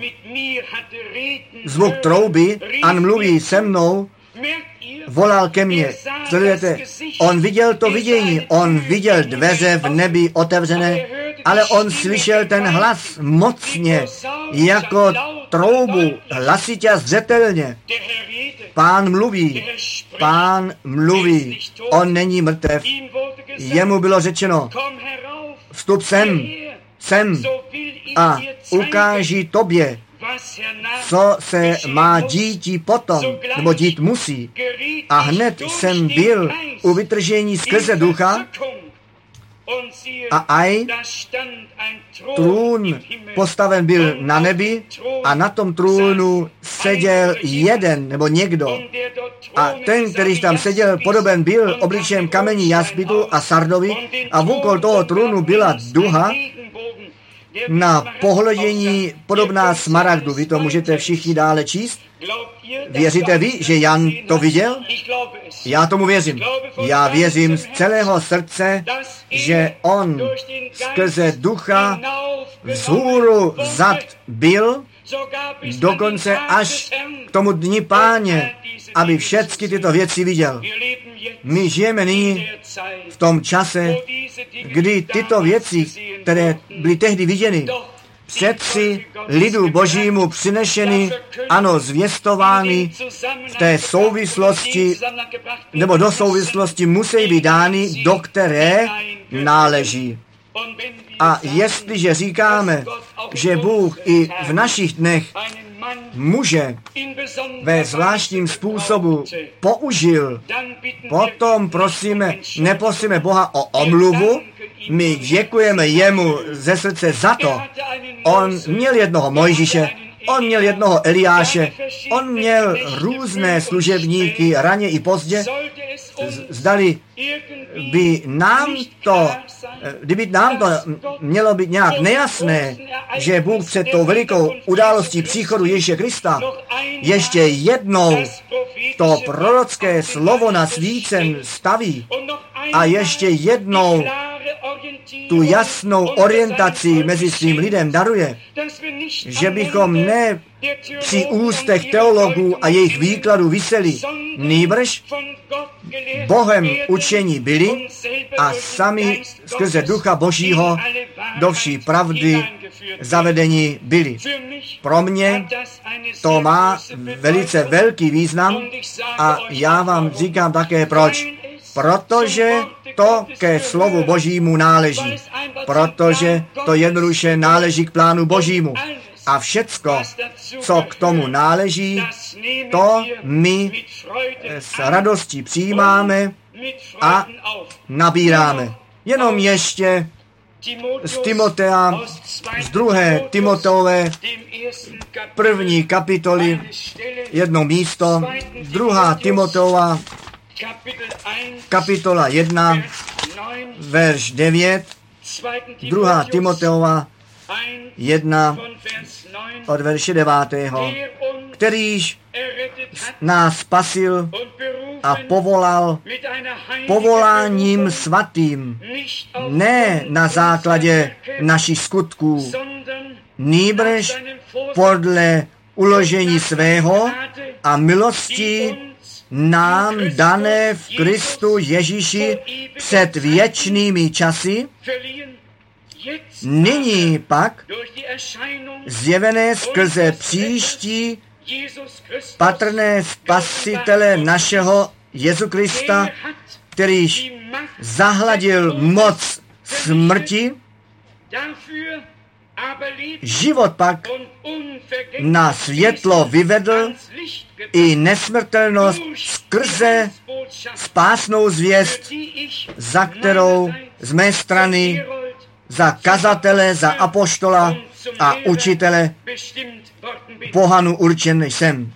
zvuk trouby a mluví se mnou, volal ke mně. Sledujete, on viděl to vidění, on viděl dveře v nebi otevřené, ale on slyšel ten hlas mocně, jako troubu, hlasitě a zřetelně. Pán mluví, Pán mluví, on není mrtev. Jemu bylo řečeno, vstup sem, sem a ukáži tobě, co se má dítí potom, nebo dít musí. A hned jsem byl u vytržení skrze ducha a aj trůn postaven byl na nebi a na tom trůnu seděl jeden nebo někdo. A ten, který tam seděl, podoben byl obličejem kamení jaspitu a sardovi a vůkol toho trůnu byla duha, na pohledění podobná smaragdu. Vy to můžete všichni dále číst. Věříte vy, že Jan to viděl? Já tomu věřím. Já věřím z celého srdce, že on skrze ducha vzhůru vzad byl, dokonce až k tomu dni Páně, aby všechny tyto věci viděl. My žijeme nyní v tom čase, kdy tyto věci, které byly tehdy viděny, přeci lidu Božímu přinešeny, ano, zvěstovány v té souvislosti, nebo do souvislosti musí být dány, do které náleží. A jestliže říkáme, že Bůh i v našich dnech muže ve zvláštním způsobu použil, potom prosíme, neprosíme Boha o omluvu, my děkujeme jemu ze srdce za to. On měl jednoho Mojžíše, on měl jednoho Eliáše, on měl různé služebníky raně i pozdě. Zdali by nám to, kdyby nám to mělo být nějak nejasné, že Bůh před tou velikou událostí příchodu Ježíše Krista ještě jednou to prorocké slovo na svícen staví a ještě jednou tu jasnou orientaci mezi svým lidem daruje, že bychom ne při ústech teologů a jejich výkladů viseli, nýbrž Bohem učení byli a sami skrze Ducha Božího do vší pravdy zavedení byli. Pro mě to má velice velký význam a já vám říkám také proč. Protože to ke slovu Božímu náleží. Protože to jednoduše náleží k plánu Božímu. A všecko, co k tomu náleží, to my s radostí přijímáme a nabíráme. Jenom ještě z Timotea, z druhé Timoteové, první kapitoly, jedno místo, druhá Timoteova, kapitola jedna, verš devět, druhá Timoteova, jedna, od verše devátého, kterýž nás spasil a povolal povoláním svatým, ne na základě našich skutků, nýbrž podle uložení svého a milosti nám dané v Kristu Ježíši před věčnými časy, nyní pak zjevené skrze příští patrné spasitele našeho Jezu Krista, kterýž zahladil moc smrti, život pak na světlo vyvedl i nesmrtelnost skrze spásnou zvěst, za kterou z mé strany za kazatele, za apoštola a učitele pohanu určen jsem.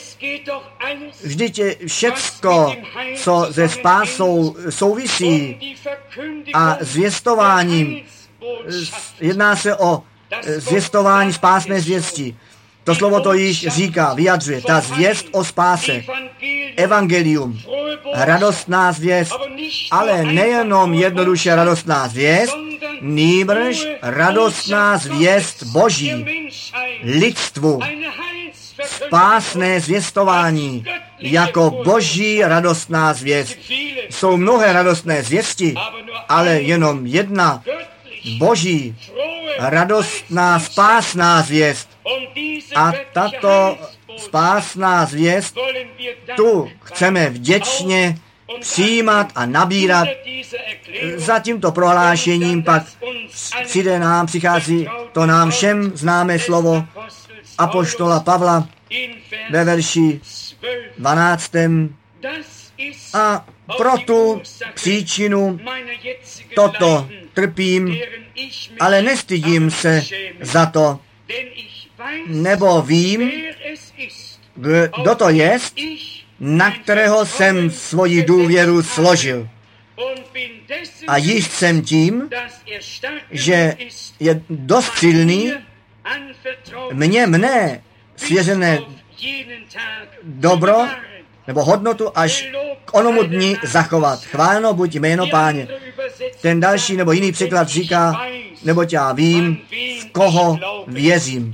Vždyť všecko, co se spásou souvisí a zvěstováním, jedná se o zvěstování spásné zvěsti. To slovo to již říká, vyjadřuje. Ta zvěst o spáse, evangelium, radostná zvěst, ale nejenom jednoduše radostná zvěst, nýbrž radostná zvěst Boží, lidstvu, spásné zvěstování, jako Boží radostná zvěst. Jsou mnohé radostné zvěsti, ale jenom jedna Boží radostná spásná zvěst. A tato spásná zvěst tu chceme vděčně přijímat a nabírat. Za tímto prohlášením pak přijde nám, přichází to nám všem známé slovo apoštola Pavla ve verši dvanáctém. A pro tu příčinu toto trpím, ale nestydím se za to, nebo vím, kdo to je, na kterého jsem svoji důvěru složil. A již jsem tím, že je dost silný, mně mne svěřené dobro nebo hodnotu až k onomu dni zachovat. Chváleno buď jméno Páně. Ten další nebo jiný překlad říká, neboť já vím, v koho věřím.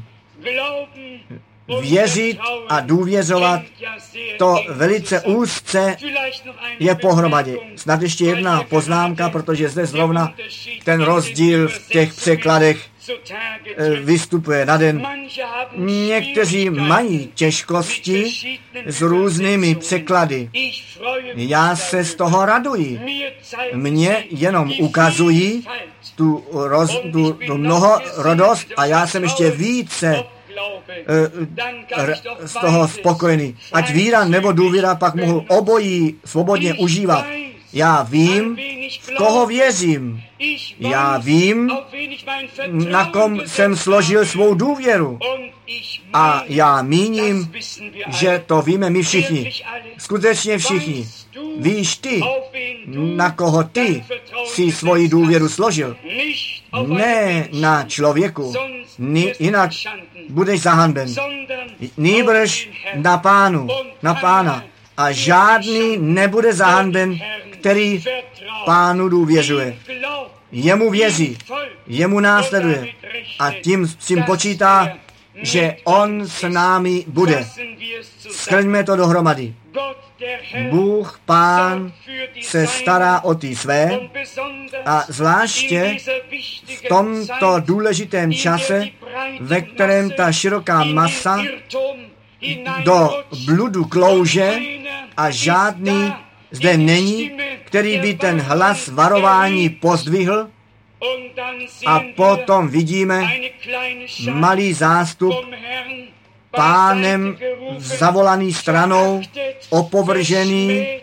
Věřit a důvěřovat, to velice úzce je pohromadě. Snad ještě jedna poznámka, protože zde zrovna ten rozdíl v těch překladech vystupuje na den. Někteří mají těžkosti s různými překlady. Já se z toho raduji. Mně jenom ukazují tu, roz, tu, tu mnohorodost a já jsem ještě více z toho spokojený. Ať víra nebo důvěra, pak mohu obojí svobodně užívat. Já vím, v koho věřím. Já vím, na kom jsem složil svou důvěru. A já míním, že to víme my všichni. Skutečně všichni. Víš ty, na koho ty si svoji důvěru složil. Ne na člověku, jinak budeš zahanben. Nýbrž na Pánu, na Pána. A žádný nebude zahanben, který Pánu důvěřuje. Jemu věří, jemu následuje a tím s tím počítá, že on s námi bude. Shrňme to dohromady. Bůh Pán se stará o ty své a zvláště v tomto důležitém čase, ve kterém ta široká masa do bludu klouže a žádný zde není, který by ten hlas varování pozdvihl, a potom vidíme malý zástup Pánem zavolaný stranou, opovržený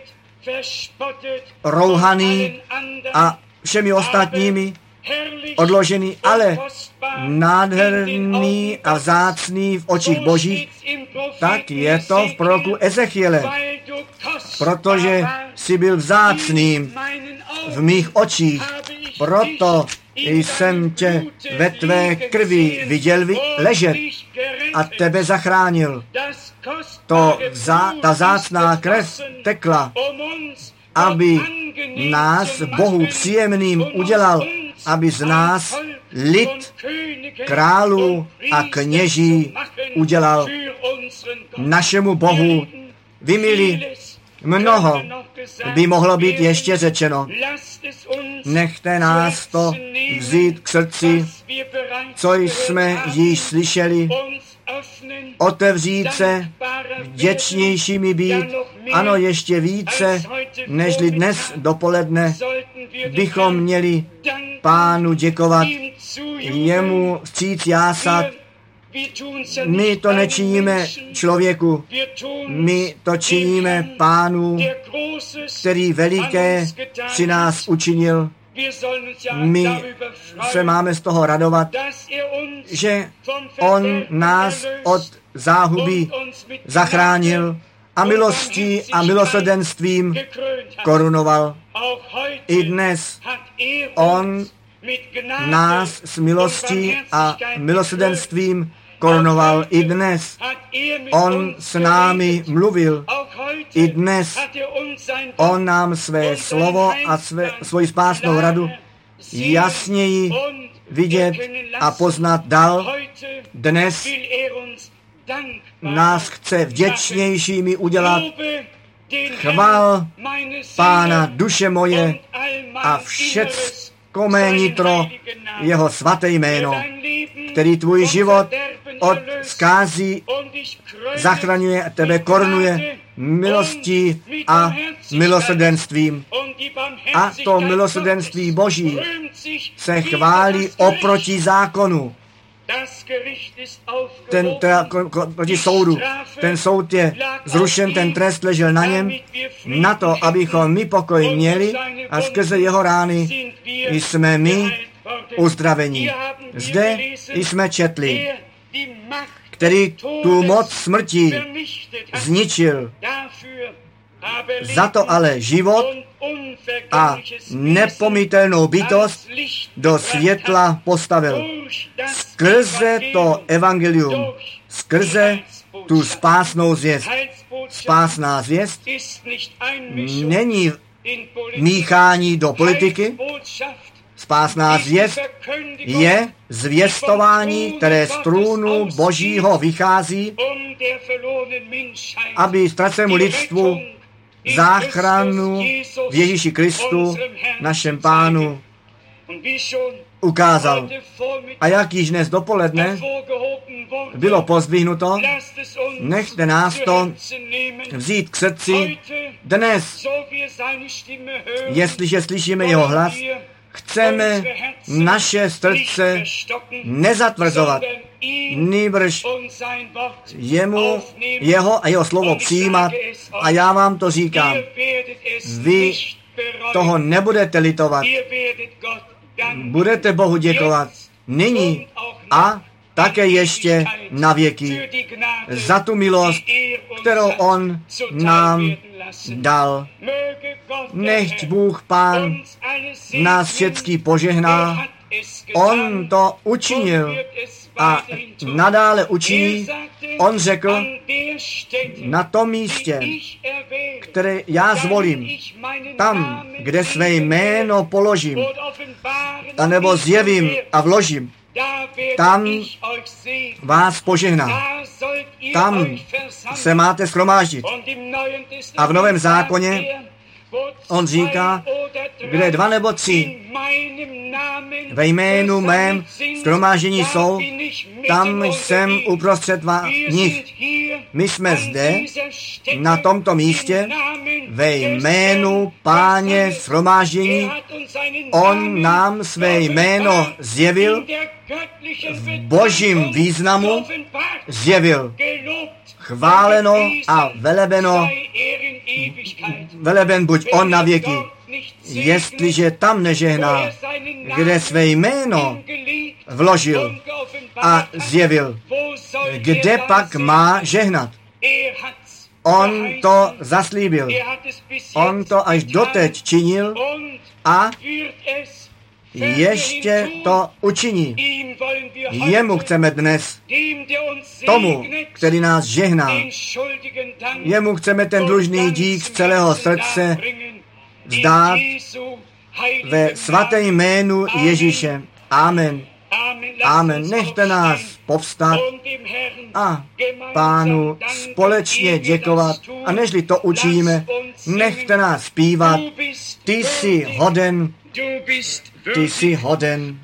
rouhaný a všemi ostatními odložený, ale nádherný a vzácný v očích Božích, tak je to v proroku Ezechiele, protože jsi byl vzácným v mých očích, proto jsem tě ve tvé krvi viděl ležet a tebe zachránil. To vzá, ta vzácná krev tekla, aby nás Bohu příjemným udělal, aby z nás lid králů a kněží udělal. Našemu Bohu vymili mnoho by mohlo být ještě řečeno. Nechte nás to vzít k srdci, co jsme již slyšeli, otevřít se, vděčnějšími být, ano, ještě více, nežli dnes dopoledne bychom měli Pánu děkovat, jemu vstříc jásat. My to nečiníme člověku, my to činíme Pánu, který veliké si nás učinil. My se máme z toho radovat, že on nás od záhuby zachránil a milostí a milosrdenstvím korunoval. I dnes on nás s milostí a milosrdenstvím korunoval. I dnes on s námi mluvil. I dnes on nám své slovo a své, svoji spásnou radu jasněji vidět a poznat dal. Dnes nás chce vděčnějšími udělat. Chvál Pána duše moje a všecko mé nitro jeho svaté jméno, který tvůj život od zkází zachraňuje a tebe korunuje milostí a milosrdenstvím. A to milosrdenství Boží se chválí oproti zákonu. Ten, teda, proti soudu. Ten soud je zrušen, ten trest ležel na něm, na to, abychom my pokoj měli a skrze jeho rány jsme my uzdravení. Zde jsme četli, který tu moc smrti zničil. Za to ale život a nepomytelnou bytost do světla postavil. Skrze to evangelium, skrze tu spásnou zvěst. Spásná zvěst není míchání do politiky. Spásná zvěst je zvěstování, které z trůnu Božího vychází, aby ztracenému lidstvu záchranu v Ježíši Kristu, našem Pánu, ukázal. A jak již dnes dopoledne bylo pozdvihnuto, nechte nás to vzít k srdci. Dnes, jestliže slyšíme jeho hlas, chceme naše srdce nezatvrzovat, nýbrž jemu, jeho a jeho slovo přijímat. A já vám to říkám, vy toho nebudete litovat, budete Bohu děkovat nyní a také ještě na věky za tu milost, kterou on nám dal. Nechť Bůh Pán nás všecky požehná. On to učinil a nadále učiní. On řekl, na tom místě, které já zvolím, tam, kde své jméno položím, anebo zjevím a vložím, tam vás požehnám. Tam se máte shromáždit. A v Novém zákoně on říká, kde dva nebo tři ve jménu mém shromáždění jsou, tam jsem uprostřed nich. My jsme zde, na tomto místě, ve jménu Páně shromáždění. On nám své jméno zjevil v božím významu zjevil. Chváleno a velebeno, veleben buď on na věky. Jestliže tam nežehná, kde své jméno vložil a zjevil, kde pak má žehnat? On to zaslíbil. On to až doteď činil a ještě to učiní. Jemu chceme dnes, tomu, který nás žehná, jemu chceme ten dlužný dík z celého srdce vzdát ve svatém jménu Ježíše. Amen. Amen. Nechte nás povstat a Pánu společně děkovat. A nežli to učíme, nechte nás zpívat. Ty jsi hoden, ty jsi hoden.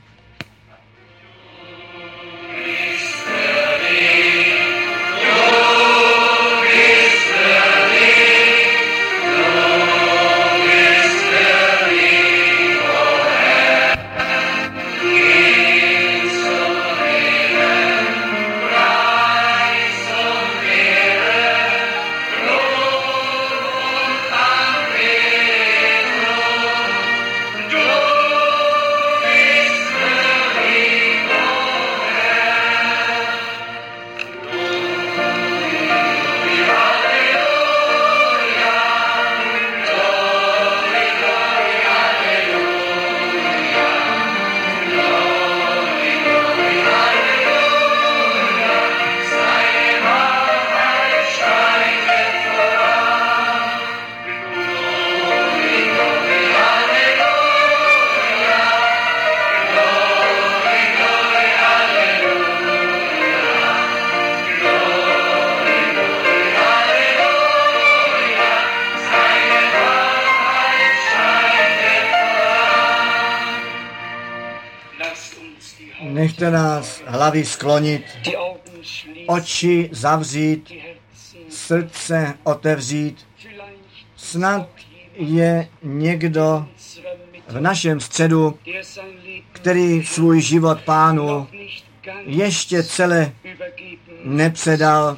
Nechte nás hlavy sklonit, oči zavřít, srdce otevřít. Snad je někdo v našem středu, který svůj život Pánu ještě celé nepředal,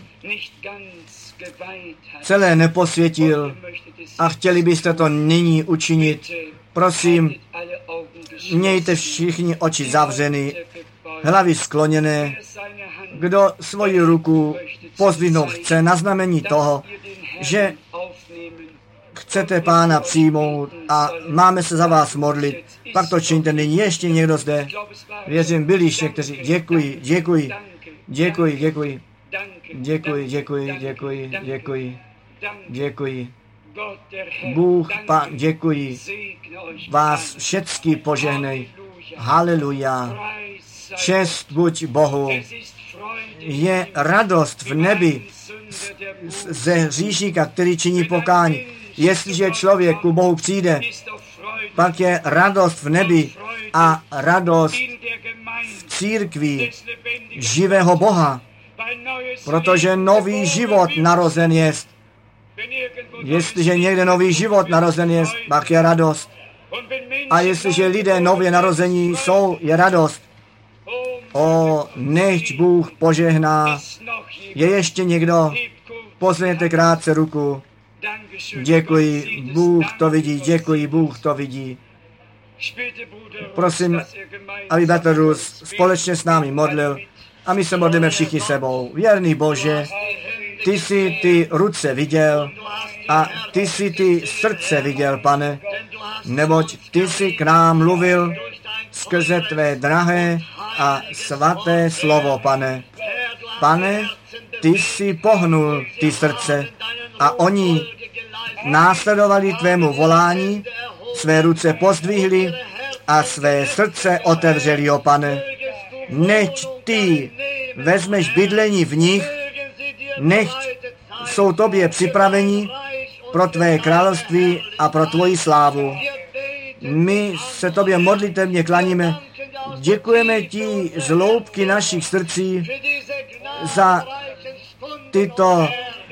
celé neposvětil a chtěli byste to nyní učinit. Prosím, mějte všichni oči zavřeny, hlavy skloněné. Kdo svoji ruku pozdvihnout chce na znamení toho, že chcete Pána přijmout a máme se za vás modlit, pak to čiňte nyní. Ještě někdo zde? Věřím, byli ještě někteří. Děkuji, děkuji, děkuji, děkuji, děkuji, děkuji, děkuji, děkuji, děkuji. Bůh, Pán, děkuji. Vás všecky požehnej. Haleluja. Čest buď Bohu. Je radost v nebi ze hříšníka, který činí pokání. Jestliže člověk ku Bohu přijde, pak je radost v nebi a radost v církvi živého Boha, protože nový život narozen jest. Jestliže někde nový život narozen jest, pak je radost. A jestliže lidé nově narození jsou, je radost. O, nechť Bůh požehná. Je ještě někdo? Pozvěte krátce ruku. Děkuji, Bůh to vidí, děkuji, Bůh to vidí. Prosím, aby bratr Rus společně s námi modlil a my se modlíme všichni sebou. Věrný Bože, ty jsi ty ruce viděl a ty jsi ty srdce viděl, Pane, neboť ty jsi k nám mluvil skrze tvé drahé a svaté slovo, Pane. Pane, ty jsi pohnul ty srdce a oni následovali tvému volání, své ruce pozdvihli a své srdce otevřeli, o Pane. Nechť ty vezmeš bydlení v nich, nechť jsou tobě připraveni pro tvé království a pro tvoji slávu. My se tobě modlitevně klaníme. Děkujeme ti z hloubky našich srdcí za tyto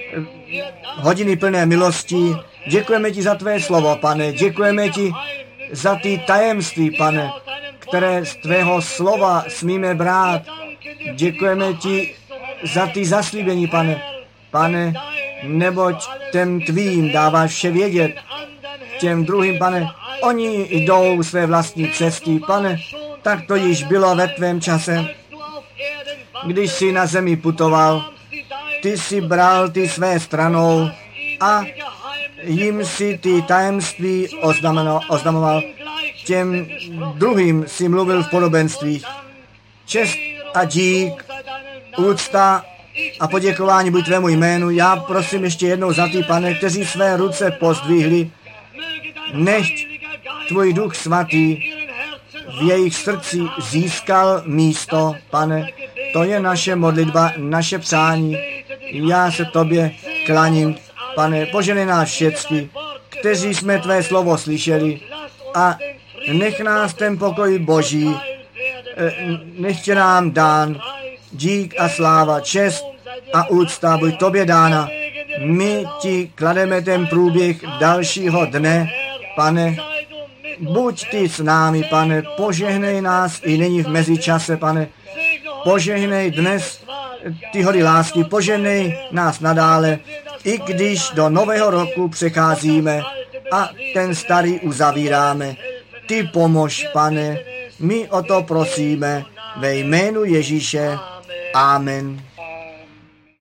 hodiny plné milosti. Děkujeme ti za tvé slovo, Pane. Děkujeme ti za ty tajemství, Pane, které z tvého slova smíme brát. Děkujeme ti za ty zaslíbení, pane. Pane, neboť těm tvým dáváš vše vědět. Těm druhým, pane, oni jdou své vlastní cesty, pane. Tak to již bylo ve tvém čase. Když jsi na zemi putoval, ty jsi bral ty své stranou a jim si ty tajemství oznamoval. Těm druhým si mluvil v podobenstvích. Čest a dík, úcta a poděkování buď tvému jménu. Já prosím ještě jednou za ty, pane, kteří své ruce pozdvihli. Nechť tvůj duch svatý v jejich srdci získal místo, pane. To je naše modlitba, naše přání. Já se tobě klaním, pane, poženej nás všecky, kteří jsme tvé slovo slyšeli, a nech nás ten pokoj Boží, nech tě nám dán, dík a sláva, čest a úcta buď tobě dána. My ti klademe ten průběh dalšího dne, pane. Buď ty s námi, pane, požehnej nás i nyní v mezičase, pane. Požehnej dnes ty hory lásky, požehnej nás nadále, i když do nového roku přecházíme a ten starý uzavíráme. Ty pomož, pane, my o to prosíme ve jménu Ježíše. Amen.